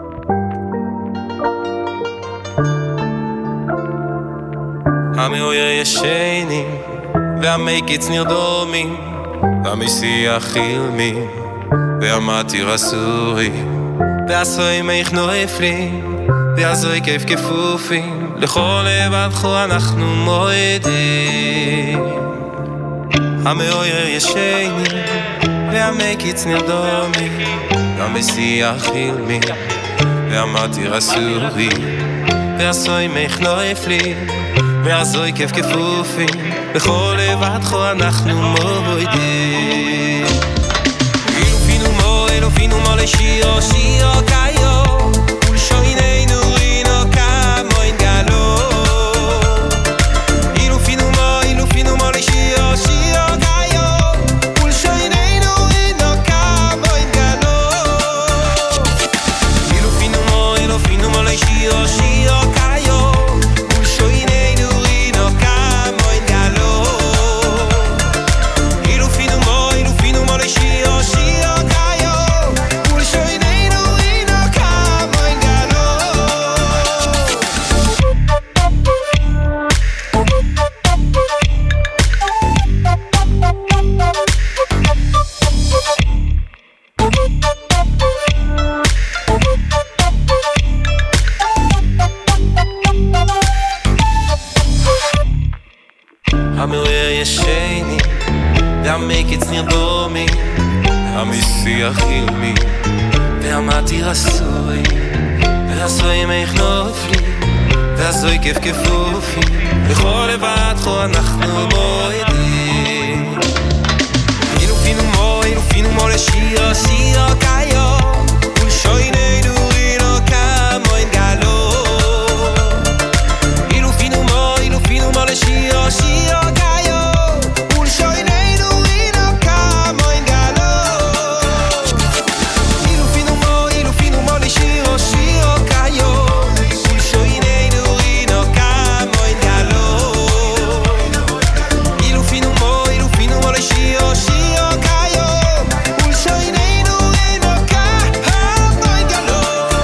המאויר ישנים והמקיץ נרדומים והמסיח חילמים והמתיר אסורים והסוים איך נורפלים והזוי כיף כפופים לכל לבדכו אנחנו מועדים. המאויר ישנים והמקיץ נרדומים והמסיח חילמים והמתיר אסורים והסוים איך נורפלים והזוי כיף כפופים לכל לבדכו אנחנו מועדים. אלופינו מו לשירו שירו קיו ולשויננו רינו כמו אינגלו. אלופינו מו לשירו שירו קיו ולשויננו רינו כמו אינגלו. אלופינו מו לשירו שירו קיו ולשויננו רינו כמו אינגלו. אלופינו מו לשירו שירו המאויר ישני והמקיץ נרדומי המסיח חילמי והמתיר אסורי והסוים איך נופלים והזוי כיף כפופים לכל לבדכו אנחנו מועדים. אלופינו מו לשירו שירו קיו ולשויננו רינו כמו אינגלו. אלופינו מו לשירו שירו קיו ולשויננו רינו כמו אינגלו. אלופינו מו לשירו שירו קיו ולשויננו רינו כמו אינגלו. אלופינו מו לשירו שירו קיו ולשויננו רינו כמו אינגלו.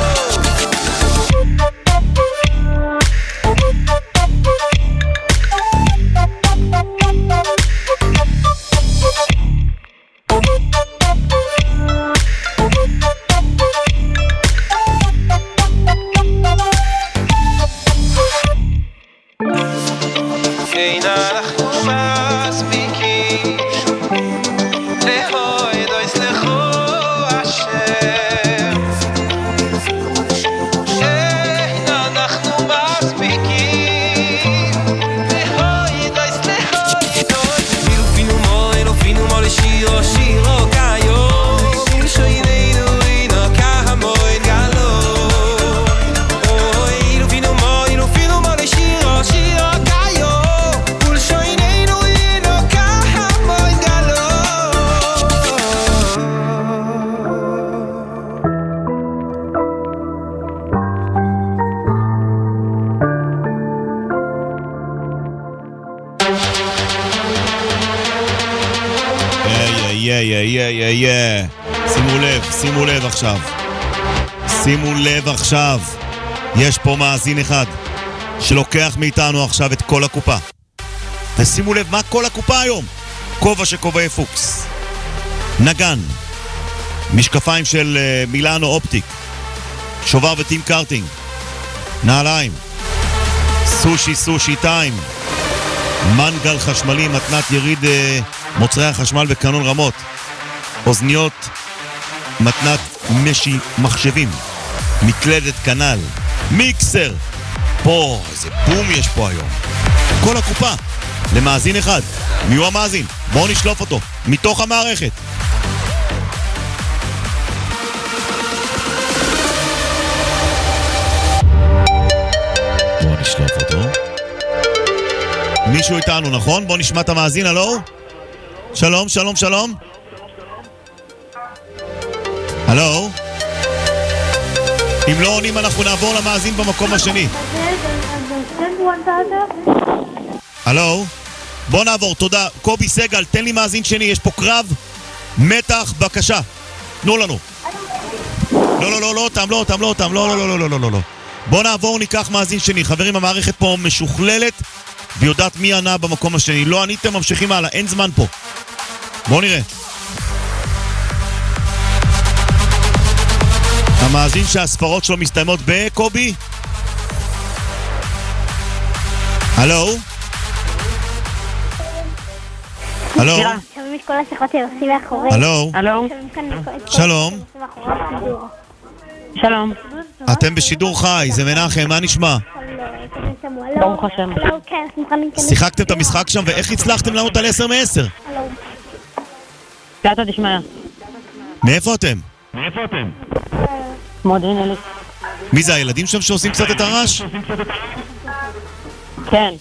אין אנחנו מספיקים להויד או יסלחו השם. אין אנחנו מספיקים להויד או יסלחו. אלופינו מו לשירו שירו קיו ולשויננו רינו כמו אינגלו. אלופינו מו לשירו שירו קיו ולשויננו רינו כמו אינגלו. שימו לב עכשיו. שימו לב עכשיו. יש פה מאזין אחד שלוקח מאיתנו עכשיו את כל הקופה. ושימו לב מה כל הקופה היום. כובע שקובעי פוקס, נגן, משקפיים של מילאנו אופטיק, שובר וטים קארטינג. נעליים. סושי טיים. מנגל חשמלי, מתנת יריד מוצרי החשמל בקנון רמות. אוזניות, מתנת משי מחשבים. מקלדת כנל. מיקסר. פה, איזה בום יש פה היום. כל הקופה. למאזין אחד. מי הוא המאזין? בואו נשלוף אותו. מתוך המערכת. בואו נשלוף אותו. מישהו איתנו, נכון? בואו נשמע את המאזין, הלו? שלום, שלום, שלום. הלו? אם לא עונים אנחנו נעבור למאזין במקום השני. הלו? בוא נעבור, תודה. קובי סגל, תן לי מאזין שני, יש פה קרב מתח, בבקשה. תנו לנו. לא אותם. לא. בוא נעבור, ניקח מאזין שני. חברים, המערכת פה משוכללת ויודעת מי ענה במקום השני. לא עניתם, ממשיכים הלאה, אין זמן פה. בוא נראה. המאזין שהספרות שלו מסתיימות בקובי? הלו? הלו? שומעים את כל השיחות שעושים מאחורי. הלו? שלום. שלום. אתם בשידור חי, זה מנחם, מה נשמע? ברוך השם. שיחקתם את המשחק שם ואיך הצלחתם לענות על 10 מ-10? תעתה תשמע. מאיפה אתם? מודיעין עילית. מי זה, הילדים שם שעושים קצת את הרעש? כן.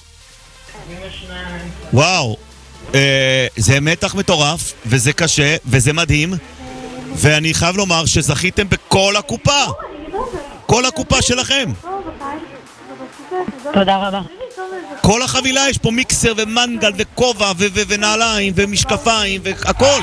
וואו, זה מתח מטורף וזה קשה וזה מדהים ואני חייב לומר שזכיתם בכל הקופה. כל הקופה שלכם. תודה רבה. כל החבילה, יש פה מיקסר ומנגל וכובע ונעליים ומשקפיים והכל.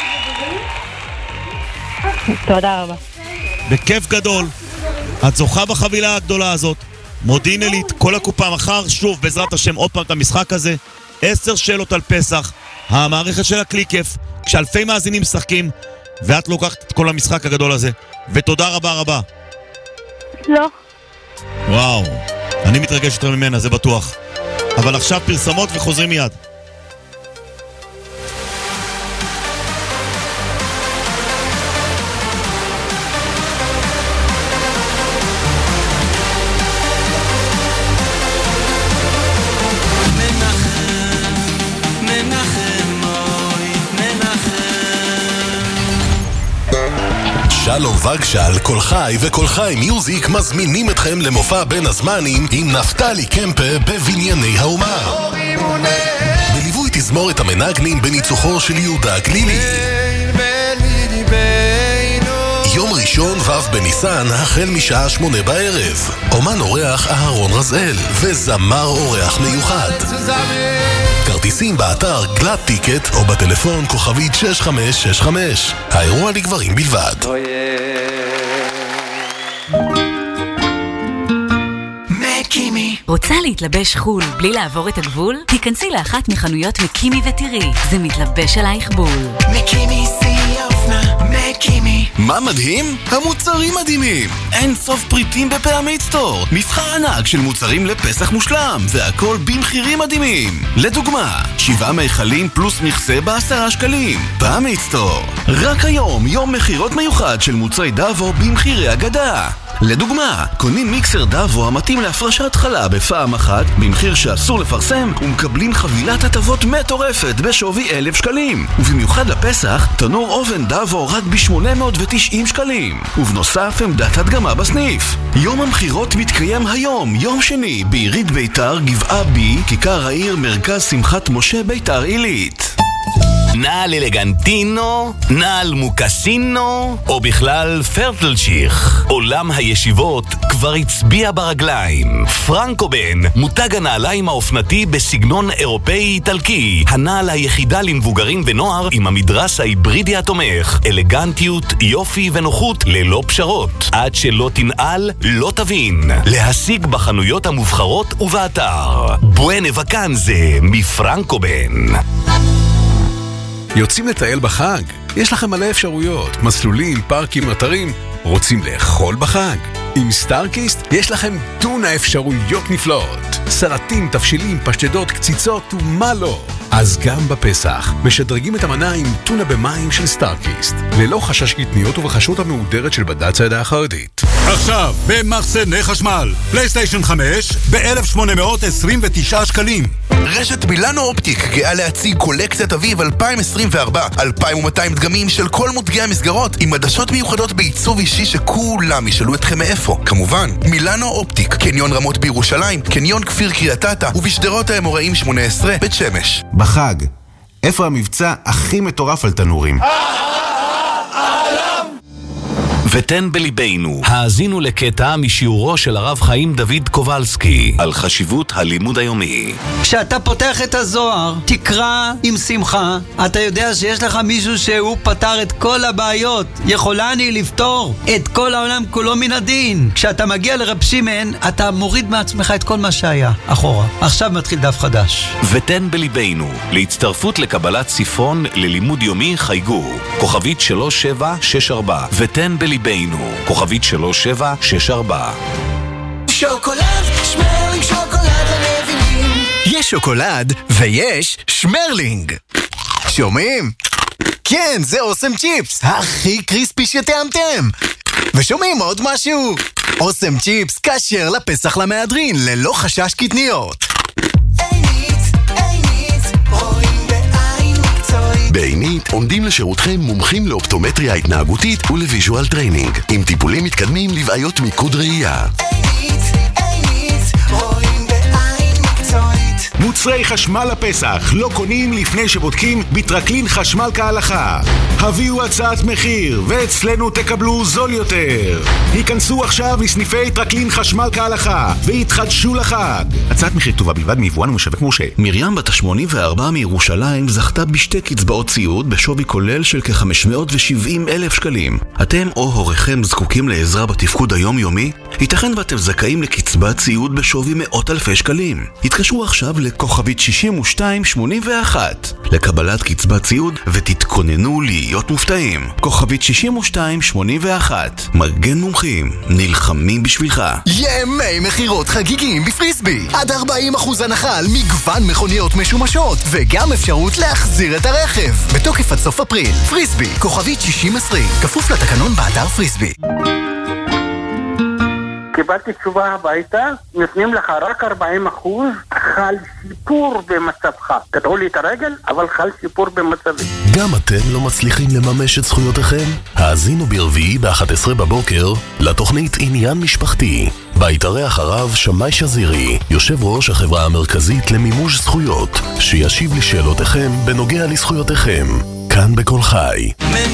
תודה רבה. בכיף גדול. את זוכה בחבילה הגדולה הזאת. מודיעין עילית, כל הקופה. מחר שוב בעזרת השם עוד פעם את המשחק הזה. 10 שאלות על פסח. המערכת של הקליקף, כשאלפי מאזינים משחקים ואת לוקחת את כל המשחק הגדול הזה. ותודה רבה. לא. וואו, אני מתרגש יותר ממנה, זה בטוח. אבל עכשיו פרסמות וחוזרים מיד. שלום וגשל, כל חי וכל חי מיוזיק מזמינים אתכם למופע בין הזמנים עם נפתלי קמפה בבנייני האומה. בליווי תזמורת המנגנים בניצוחו של יהודה גלילי. יום ראשון ו' בניסן החל משעה 8 בערב. אומן אורח אהרון רזאל וזמר אורח מיוחד. כרטיסים באתר גלאט טיקט או בטלפון כוכבית 6565. האירוע לגברים בלבד. מקימי. רוצה להתלבש חול בלי לעבור את הגבול? תיכנסי לאחת מחנויות מקימי ותראי, זה מתלבש עלייך בול. מקימי שיא האופנה, מקימי. מה מדהים? המוצרים מדהימים. אין סוף פריטים בפעמית סטור. מבחר ענק של מוצרים לפסח מושלם, והכל במחירים מדהימים. לדוגמה, 7 מיכלים פלוס מכסה ב10 שקלים. פעמית סטור. רק היום, יום מחירות מיוחד של מוצרי דאבו במחירי אגדה. לדוגמה, קונים מיקסר דאבו המתאים להפרשת חלה בפעם אחת במחיר שאסור לפרסם ומקבלים חבילת הטבות מטורפת בשווי 1,000 שקלים. ובמיוחד לפסח, תנור אובן דאבו רק ב-890 שקלים. ובנוסף עמדת הדגמה בסניף. יום המחירות מתקיים היום, יום שני, בעירית ביתר, גבעה בי, כיכר העיר, מרכז שמחת משה, ביתר עילית. נעל אלגנטינו, נעל מוקסינו, או בכלל פרטלשיך. עולם הישיבות כבר הצביע ברגליים. פרנקו בן, מותג הנעליים האופנתי בסגנון אירופאי-איטלקי. הנעל היחידה למבוגרים ונוער עם המדרס ההיברידי התומך. אלגנטיות, יופי ונוחות ללא פשרות. עד שלא תנעל, לא תבין. להשיג בחנויות המובחרות ובאתר. בואנה וקנזה מפרנקו בן. יוצאים לטייל בחג? יש לכם מלא אפשרויות, מסלולים, פארקים, אתרים. רוצים לאכול בחג? עם סטארקיסט יש לכם טונה אפשרויות נפלאות. סלטים, תבשילים, פשטדות, קציצות ומה לא. אז גם בפסח משדרגים את המנה עם טונה במים של סטארקיסט, ללא חשש קטניות ובחשות המהודרת של בד"ץ העדה החרדית. עכשיו, במחסני חשמל, פלייסטיישן 5 ב-1,829 שקלים. רשת מילאנו אופטיק גאה להציג קולקציית אביב 2024, 2,200 דגמים של כל מותגי המסגרות, עם עדשות מיוחדות בעיצוב אישי שכולם ישאלו אתכם מאיפה. כמובן, מילאנו אופטיק, קניון רמות בירושלים, קניון כפיר קריית אתא ובשדרות האמוראים 18 בית שמש. בחג, איפה המבצע הכי מטורף על תנורים? ותן בליבנו, האזינו לקטע משיעורו של הרב חיים דוד קובלסקי על חשיבות הלימוד היומי. כשאתה פותח את הזוהר, תקרא עם שמחה. אתה יודע שיש לך מישהו שהוא פתר את כל הבעיות. יכולני לפתור את כל העולם כולו מן הדין. כשאתה מגיע לרב שמעון, אתה מוריד מעצמך את כל מה שהיה אחורה. עכשיו מתחיל דף חדש. ותן בליבנו, להצטרפות לקבלת ספרון ללימוד יומי חייגו, כוכבית 3764. ותן בליבנו, כוכבית 3764. שוקולד, שמרלינג שוקולד למבינים. יש שוקולד ויש שמרלינג. שומעים? כן, זה אוסם צ'יפס, הכי קריספי שטעמתם. ושומעים עוד משהו? אוסם צ'יפס כשר לפסח למהדרין, ללא חשש קטניות. בעינית עומדים לשירותכם מומחים לאופטומטריה התנהגותית ולוויז'ואל טריינינג, עם טיפולים מתקדמים לבעיות מיקוד ראייה. מוצרי חשמל לפסח, לא קונים לפני שבודקים בטרקלין חשמל כהלכה. הביאו הצעת מחיר, ואצלנו תקבלו זול יותר. היכנסו עכשיו לסניפי טרקלין חשמל כהלכה, והתחדשו לחג. הצעת מחיר כתובה בלבד מיבואן ומשווק מורשה. מרים בת 84 מירושלים זכתה בשתי קצבאות ציוד בשווי כולל של כ-570,000 שקלים. אתם או הוריכם זקוקים לעזרה בתפקוד היומיומי? ייתכן ואתם זכאים לקצבת ציוד בשווי מאות אלפי שקלים. התקשרו עכשיו לכוכבית 6281 לקבלת קצבת ציוד ותתכוננו להיות מופתעים. כוכבית 6281, מגן מומחים, נלחמים בשבילך. ימי מחירות חגיגים בפריסבי, עד 40% הנחה על מגוון מכוניות משומשות, וגם אפשרות להחזיר את הרכב בתוקף עד סוף אפריל. פריסבי, כוכבית 6020, כפוף לתקנון באתר פריסבי. קיבלתי תשובה הביתה, נותנים לך רק 40%, חל שיפור במצבך. קטעו לי את הרגל, אבל חל שיפור במצבי. גם אתם לא מצליחים לממש את זכויותיכם? האזינו ברביעי ב-11 בבוקר לתוכנית עניין משפחתי. בהתארח הרב שמאי שזירי, יושב ראש החברה המרכזית למימוש זכויות, שישיב לשאלותיכם בנוגע לזכויותיכם. כאן בכל חי.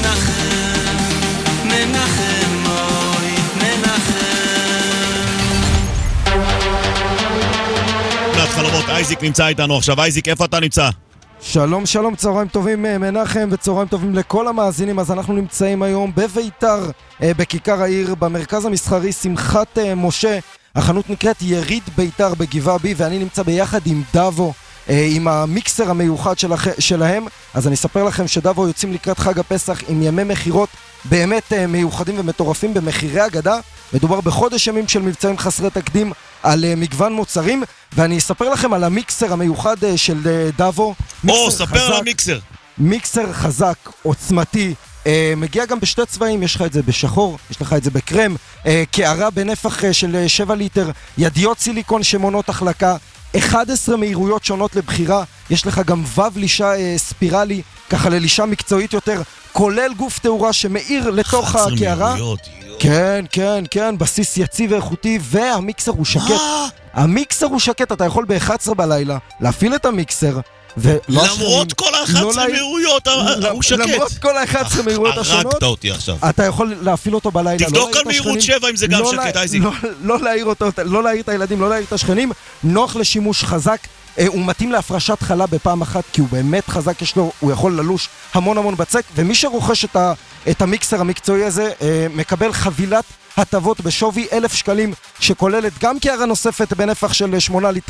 חלומות, אייזיק נמצא איתנו עכשיו. אייזיק, איפה אתה נמצא? שלום, שלום, צהריים טובים מנחם וצהריים טובים לכל המאזינים. אז אנחנו נמצאים היום בביתר, בכיכר העיר, במרכז המסחרי שמחת משה. החנות נקראת יריד ביתר בגבעה בי, ואני נמצא ביחד עם דאבו, עם המיקסר המיוחד שלהם. אז אני אספר לכם שדאבו יוצאים לקראת חג הפסח עם ימי מחירות באמת מיוחדים ומטורפים במחירי אגדה. מדובר בחודש ימים של מבצעים חסרי תקדים על מגוון מוצרים, ואני אספר לכם על המיקסר המיוחד של דאבו. ספר על המיקסר. מיקסר חזק, עוצמתי, מגיע גם בשתי צבעים, יש לך את זה בשחור, יש לך את זה בקרם, קערה בנפח של 7 ליטר, ידיות סיליקון שמונות החלקה, 11 מהירויות שונות לבחירה, יש לך גם וו לישה ספירלי, ככה ללישה מקצועית יותר, כולל גוף תאורה שמאיר לתוך הקערה. כן, כן, כן, בסיס יציב ואיכותי, והמיקסר הוא שקט. המיקסר הוא שקט, אתה יכול ב-11 בלילה להפעיל את המיקסר, למרות כל ה-11 מהירויות הוא שקט. למרות כל ה-11 מהירויות השונות, הרגת אותי עכשיו. אתה יכול להפעיל אותו בלילה. תבדוק על מהירות 7 אם זה גם שקט, אייזיק. לא להעיר אותו, לא להעיר את הילדים, לא להעיר את השכנים. נוח לשימוש חזק, הוא מתאים להפרשת חלה בפעם אחת, כי הוא באמת חזק, הוא יכול ללוש המון המון בצק, ומי שרוכש את המיקסר המקצועי הזה מקבל חבילת הטבות בשווי 1,000 שקלים, שכוללת גם קערה נוספת בנפח של 8 ליטרים,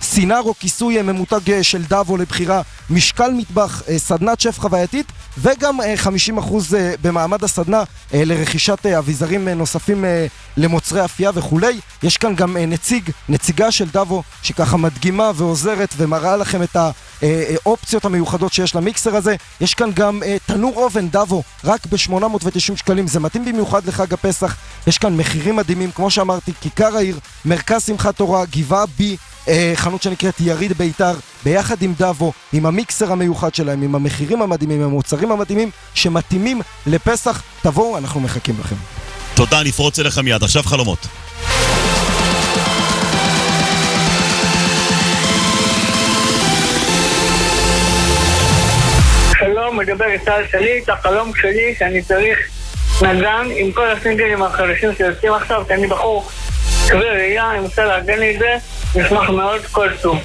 סינר או כיסוי ממותג של דאבו לבחירה, משקל מטבח, סדנת שף חווייתית, וגם 50% במעמד הסדנה לרכישת אביזרים נוספים למוצרי אפייה וכולי. יש כאן גם נציגה של דאבו שככה מדגימה ועוזרת ומראה לכם את האופציות המיוחדות שיש למיקסר הזה. יש כאן גם תנור אובן דאבו רק ב-890 שקלים, זה מתאים במיוחד לחג הפסח. יש כאן מחירים מדהימים, כמו שאמרתי, כיכר העיר, מרכז שמחת תורה, גבעה בי, חנות שנקראת יריד ביתר, ביחד עם דאבו, עם המיקסר המיוחד שלהם, עם המחירים המדהימים, עם המוצרים המדהימים שמתאימים לפסח. תבואו, אנחנו מחכים לכם. תודה, נפרוץ אליך מיד. עכשיו חלומות. שלום, מדבר ישראל שליט. החלום שלי שאני צריך נגן עם כל הסינגלים החדשים שיוצאים עכשיו, כי אני בחור כבד ראייה, אני רוצה להגן לי את זה, נשמח מאוד, כל סוף.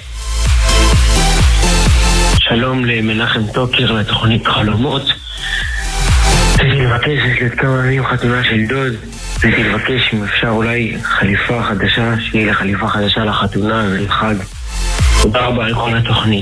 שלום למנחם טוקר, לתוכנית חלומות. הייתי לבקש, יש לי את כמה ימים חתונה של דוד, הייתי לבקש אם אפשר אולי חליפה חדשה, שיהיה לי חליפה חדשה לחתונה ולחג. תודה רבה על כל התוכנית.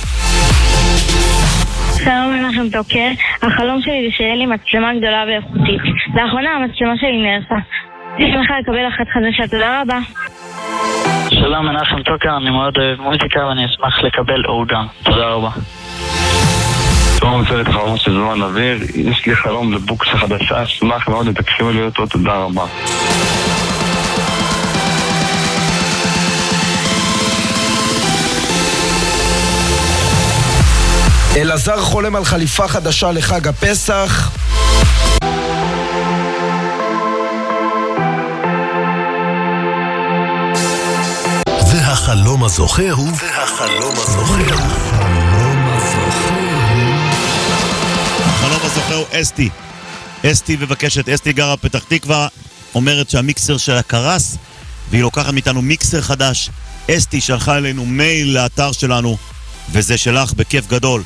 שלום מנחם טוקר, החלום שלי זה שיהיה לי מצלמה גדולה ואיכותית. לאחרונה המצלמה שלי נהרסה. אני שמחה לקבל אחת חדשה, תודה רבה. שלום מנחם טוקר, אני מאוד אוהב מוזיקה ואני אשמח לקבל עוגה. תודה רבה. שלום, רוצה את חלום של זמן אוויר, יש לי חלום לבוקס חדשה, אשמח מאוד לתקשיבו לי אותו, תודה רבה. אלעזר חולם על חליפה חדשה לחג הפסח. והחלום הזוכה הוא החלום הזוכה הוא אסתי. אסתי מבקשת, אסתי גרה פתח תקווה, אומרת שהמיקסר שלה קרס והיא לוקחת מאיתנו מיקסר חדש. אסתי שלחה אלינו מייל לאתר שלנו וזה שלך בכיף גדול.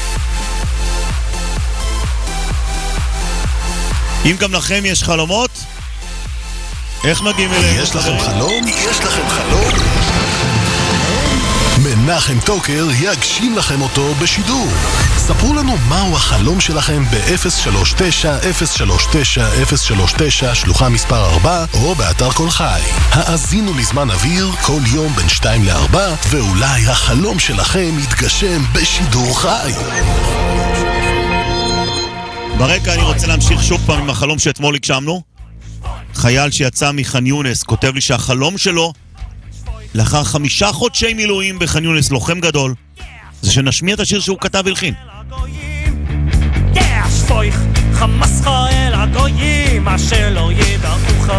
אם גם לכם יש חלומות, איך מגיעים אליהם? יש לכם חלום? יש לכם חלום? מנחם טוקר יגשים לכם אותו בשידור. ספרו לנו מהו החלום שלכם ב-039-039-039 שלוחה מספר 4 או באתר כל חי. האזינו לזמן אוויר כל יום בין 2 ל-4 ואולי החלום שלכם יתגשם בשידור חי. ברקע אני רוצה להמשיך שוב פעם עם החלום שאתמול הגשמנו. חייל שיצא מח'אן יונס כותב לי שהחלום שלו לאחר 5 חודשי מילואים בח'אן יונס, לוחם גדול, זה שנשמיע את השיר שהוא כתב והלחין. שפויך חמסך אל הגויים אשר לא ידעוך,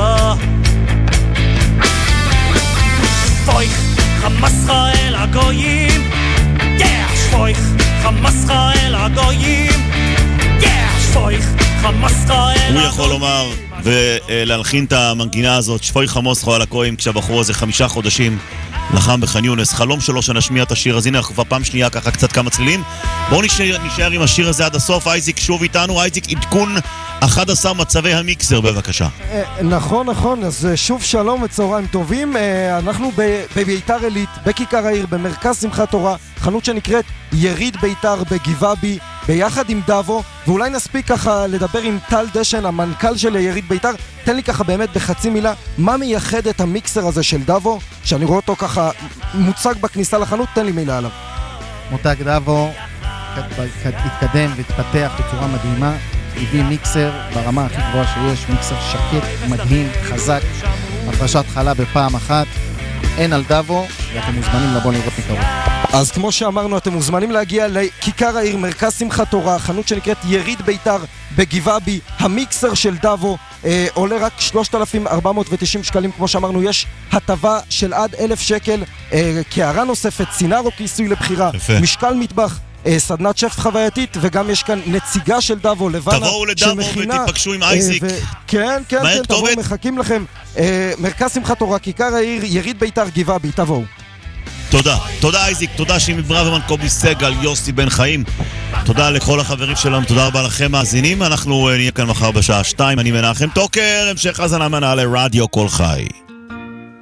שפויך חמסך אל הגויים, שפויך חמסך אל הגויים, שפויך חמסך אל הגויים. הוא יכול לומר ולהלחין את המנגינה הזאת, שפוי חמוסך על הכויים, כשהבחור הזה 5 חודשים לחם בח'אן יונס. חלום שלו שנשמיע את השיר, אז הנה אנחנו פעם שנייה ככה קצת כמה צלילים. בואו נשאר עם השיר הזה עד הסוף. אייזיק שוב איתנו, אייזיק עדכון 11 מצבי המיקסר בבקשה. נכון, אז שוב שלום וצהריים טובים. אנחנו בביתר עילית, בכיכר העיר, במרכז שמחת תורה, חנות שנקראת יריד ביתר בגבעה בי, ביחד עם דאבו, ואולי נספיק ככה לדבר עם טל דשן, המנכ"ל של יריד ביתר. תן לי ככה באמת בחצי מילה, מה מייחד את המיקסר הזה של דאבו, שאני רואה אותו ככה מוצג בכניסה לחנות, תן לי מילה עליו. מותג דאבו התקדם והתפתח בצורה מדהימה, הביא מיקסר ברמה הכי גבוהה שיש, מיקסר שקט, מדהים, חזק, הפרשת חלה בפעם אחת, אין על דאבו, ואתם מוזמנים לבוא לראות מקרוב. אז כמו שאמרנו, אתם מוזמנים להגיע לכיכר העיר, מרכז שמחת תורה, חנות שנקראת יריד ביתר בגבעה בי. המיקסר של דאבו עולה רק 3,490 שקלים, כמו שאמרנו, יש הטבה של עד 1,000 שקל, כערה נוספת, סינר או כיסוי לבחירה, משקל מטבח, סדנת שף חווייתית, וגם יש כאן נציגה של דאבו, לבנה, תבואו לדאבו ותיפגשו עם אייזיק. כן, תבואו, מחכים לכם. מרכז שמחת תורה, כיכר העיר, יריד ביתר, גבעה בי, תבואו. תודה אייזיק, תודה שימי ברוורמן, קובי סגל, יוסי בן חיים, תודה לכל החברים שלנו, תודה רבה לכם מאזינים. אנחנו נהיה כאן מחר בשעה 2, אני מנחם טוקר, המשך האזנה מנהלי רדיו כל חי.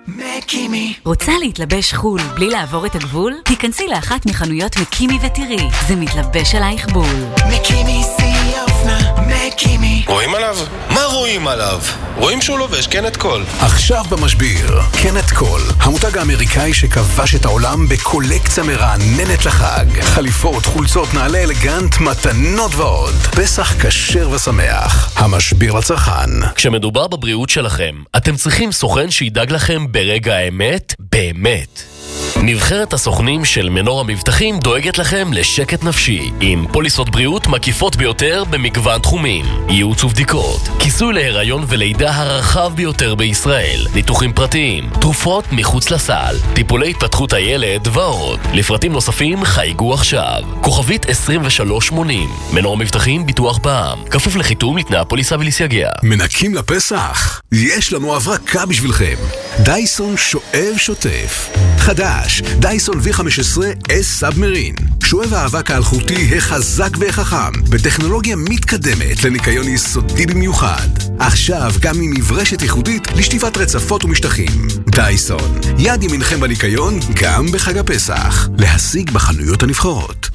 מקימי. רוצה להתלבש חול בלי לעבור את הגבול? תיכנסי לאחת מחנויות מקימי ותראי, זה מתלבש עלייך בול. מקימי שיא האופנה, מקימי. רואים עליו? מה רואים עליו? רואים שהוא לובש קנת קול. עכשיו במשביר, קנת קול, המותג האמריקאי שכבש את העולם בקולקציה מרעננת לחג. חליפות, חולצות, נעלי אלגנט, מתנות ועוד. פסח כשר ושמח. המשביר לצרכן. כשמדובר בבריאות שלכם, אתם צריכים סוכן שידאג לכם ברגע האמת, באמת. נבחרת הסוכנים של מנור המבטחים דואגת לכם לשקט נפשי, עם פוליסות בריאות מקיפות ביותר במגוון תחומים, ייעוץ ובדיקות, כיסוי להיריון ולידה הרחב ביותר בישראל, ניתוחים פרטיים, תרופות מחוץ לסל, טיפולי התפתחות הילד ועוד. לפרטים נוספים חייגו עכשיו. כוכבית 2380. מנור המבטחים ביטוח פעם. כפוף לחיתום לתנאי הפוליסה ולסייגיה. מנקים לפסח? יש לנו הברקה בשבילכם. דייסון שואב שוטף. חדש, דייסון V15 S סאבמרין. שואב האבק האלחוטי החזק והחכם, בטכנולוגיה מתקדמת לניקיון יסודי במיוחד. עכשיו גם עם מברשת ייחודית לשטיפת רצפות ומשטחים. דייסון, יד ימינכם בניקיון גם בחג הפסח. להשיג בחנויות הנבחרות.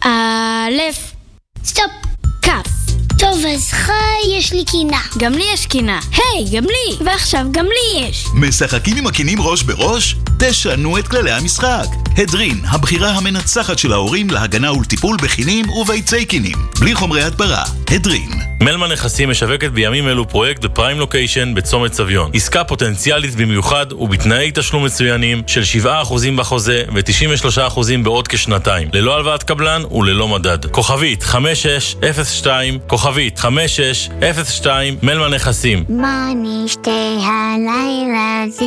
סטופ, קאפ. טוב, אז יש לי קינה. גם לי יש קינה. היי, גם לי. ועכשיו גם לי יש. משחקים עם הקינים ראש בראש? תשנו את כללי המשחק. הדרין, הבחירה המנצחת של ההורים להגנה ולטיפול בקינים וביצי קינים. בלי חומרי הדברה. הדרין. מלמן נכסים משווקת בימים אלו פרויקט בפריים לוקיישן בצומת סביון. עסקה פוטנציאלית במיוחד ובתנאי תשלום מצוינים של 7% בחוזה ו93% בעוד כשנתיים. ללא הלוואת קבלן וללא מדד. כוכבית 5602, כוכבית 5602, מלמן נכסים. מה נשתה הלילה הזה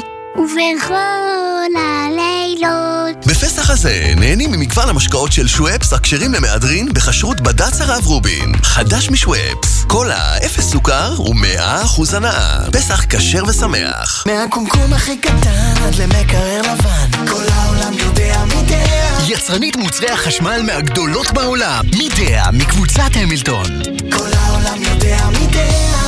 ובכל הלילות. בפסח הזה נהנים ממגוון המשקאות של שוואפס הכשרים למהדרין בכשרות בד"ץ הרב רובין. חדש משוואפס, קולה, 0 סוכר ו100% הנאה. פסח כשר ושמח. מהקומקום הכי קטן עד למקרר לבן, כל העולם יודע מידע. יצרנית מוצרי החשמל מהגדולות בעולם, מידע מקבוצת המילטון. כל העולם יודע מידע.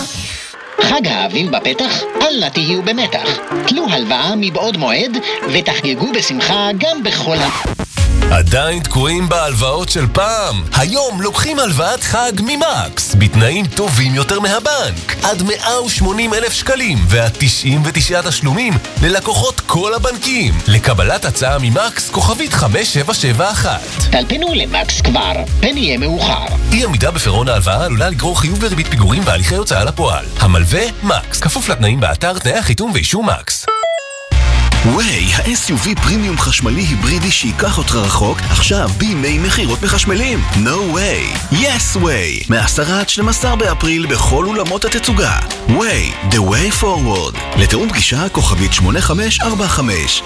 חג האביב בפתח? אל תהיו במתח. תלו הלוואה מבעוד מועד ותחגגו בשמחה גם בכל עדיין תקועים בהלוואות של פעם? היום לוקחים הלוואת חג ממקס בתנאים טובים יותר מהבנק, עד 180,000 שקלים ועד 99 תשלומים ללקוחות כל הבנקים. לקבלת הצעה ממקס כוכבית 5771. טלפנו למקס כבר, פן יהיה מאוחר. אי עמידה בפירעון ההלוואה עלולה לגרור חיוב וריבית פיגורים והליכי הוצאה לפועל. המלווה מקס, כפוף לתנאים באתר, תנאי החיתום ואישור מקס. ווי, ה-SUV פרימיום חשמלי היברידי שיקח אותך רחוק, עכשיו בימי מחירות מחשמלים. No way. Yes way. מ-10 עד 12 באפריל בכל אולמות התצוגה. ווי, the way forward. לתיאום פגישה כוכבית 8545.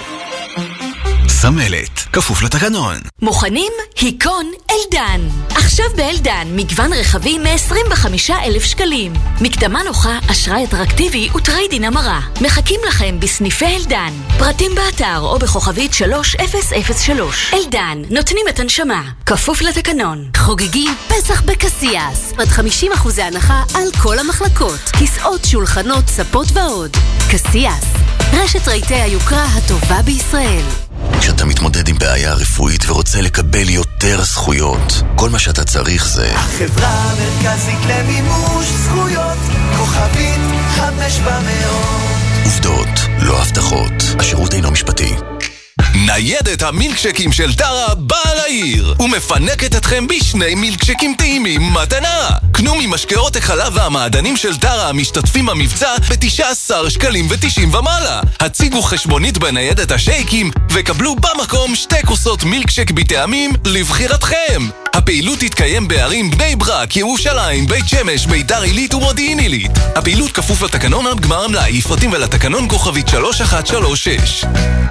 סמלת, כפוף לתקנון. מוכנים? היכון אלדן. עכשיו באלדן מגוון רכבים מ-25,000 שקלים. מקדמה נוחה, אשראי אטרקטיבי וטריידין המרה. מחכים לכם בסניפי אלדן. פרטים באתר או בכוכבית 3003. אלדן, נותנים את הנשמה. כפוף לתקנון. חוגגים פסח בקסיאס. עד 50% הנחה על כל המחלקות. כיסאות, שולחנות, ספות ועוד. קסיאס, רשת רהיטי היוקרה הטובה בישראל. כשאתה מתמודד עם בעיה רפואית ורוצה לקבל יותר זכויות, כל מה שאתה צריך זה החברה המרכזית למימוש זכויות, כוכבית 500. עובדות, לא הבטחות. השירות אינו משפטי. ניידת המילקשקים של טרה באה לעיר ומפנקת אתכם בשני מילקשקים טעימים מתנה. קנו ממשקאות החלב והמעדנים של טרה המשתתפים במבצע ב-19 שקלים ו90 ומעלה. הציגו חשבונית בניידת השייקים וקבלו במקום 2 כוסות מילקשק בטעמים לבחירתכם. הפעילות תתקיים בערים בני ברק, ירושלים, בית שמש, ביתר עילית ומודיעין עילית. הפעילות כפוף לתקנון עד גמר המלאי, פרטים ולתקנון כוכבית 3136.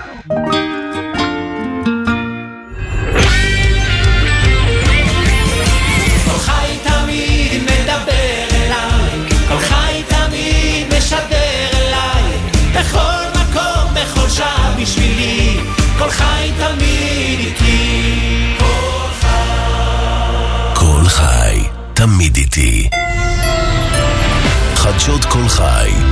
בכל מקום, בכל שעה בשבילי, כל חי תמיד איתי. כל חי תמיד איתי. חדשות כל חי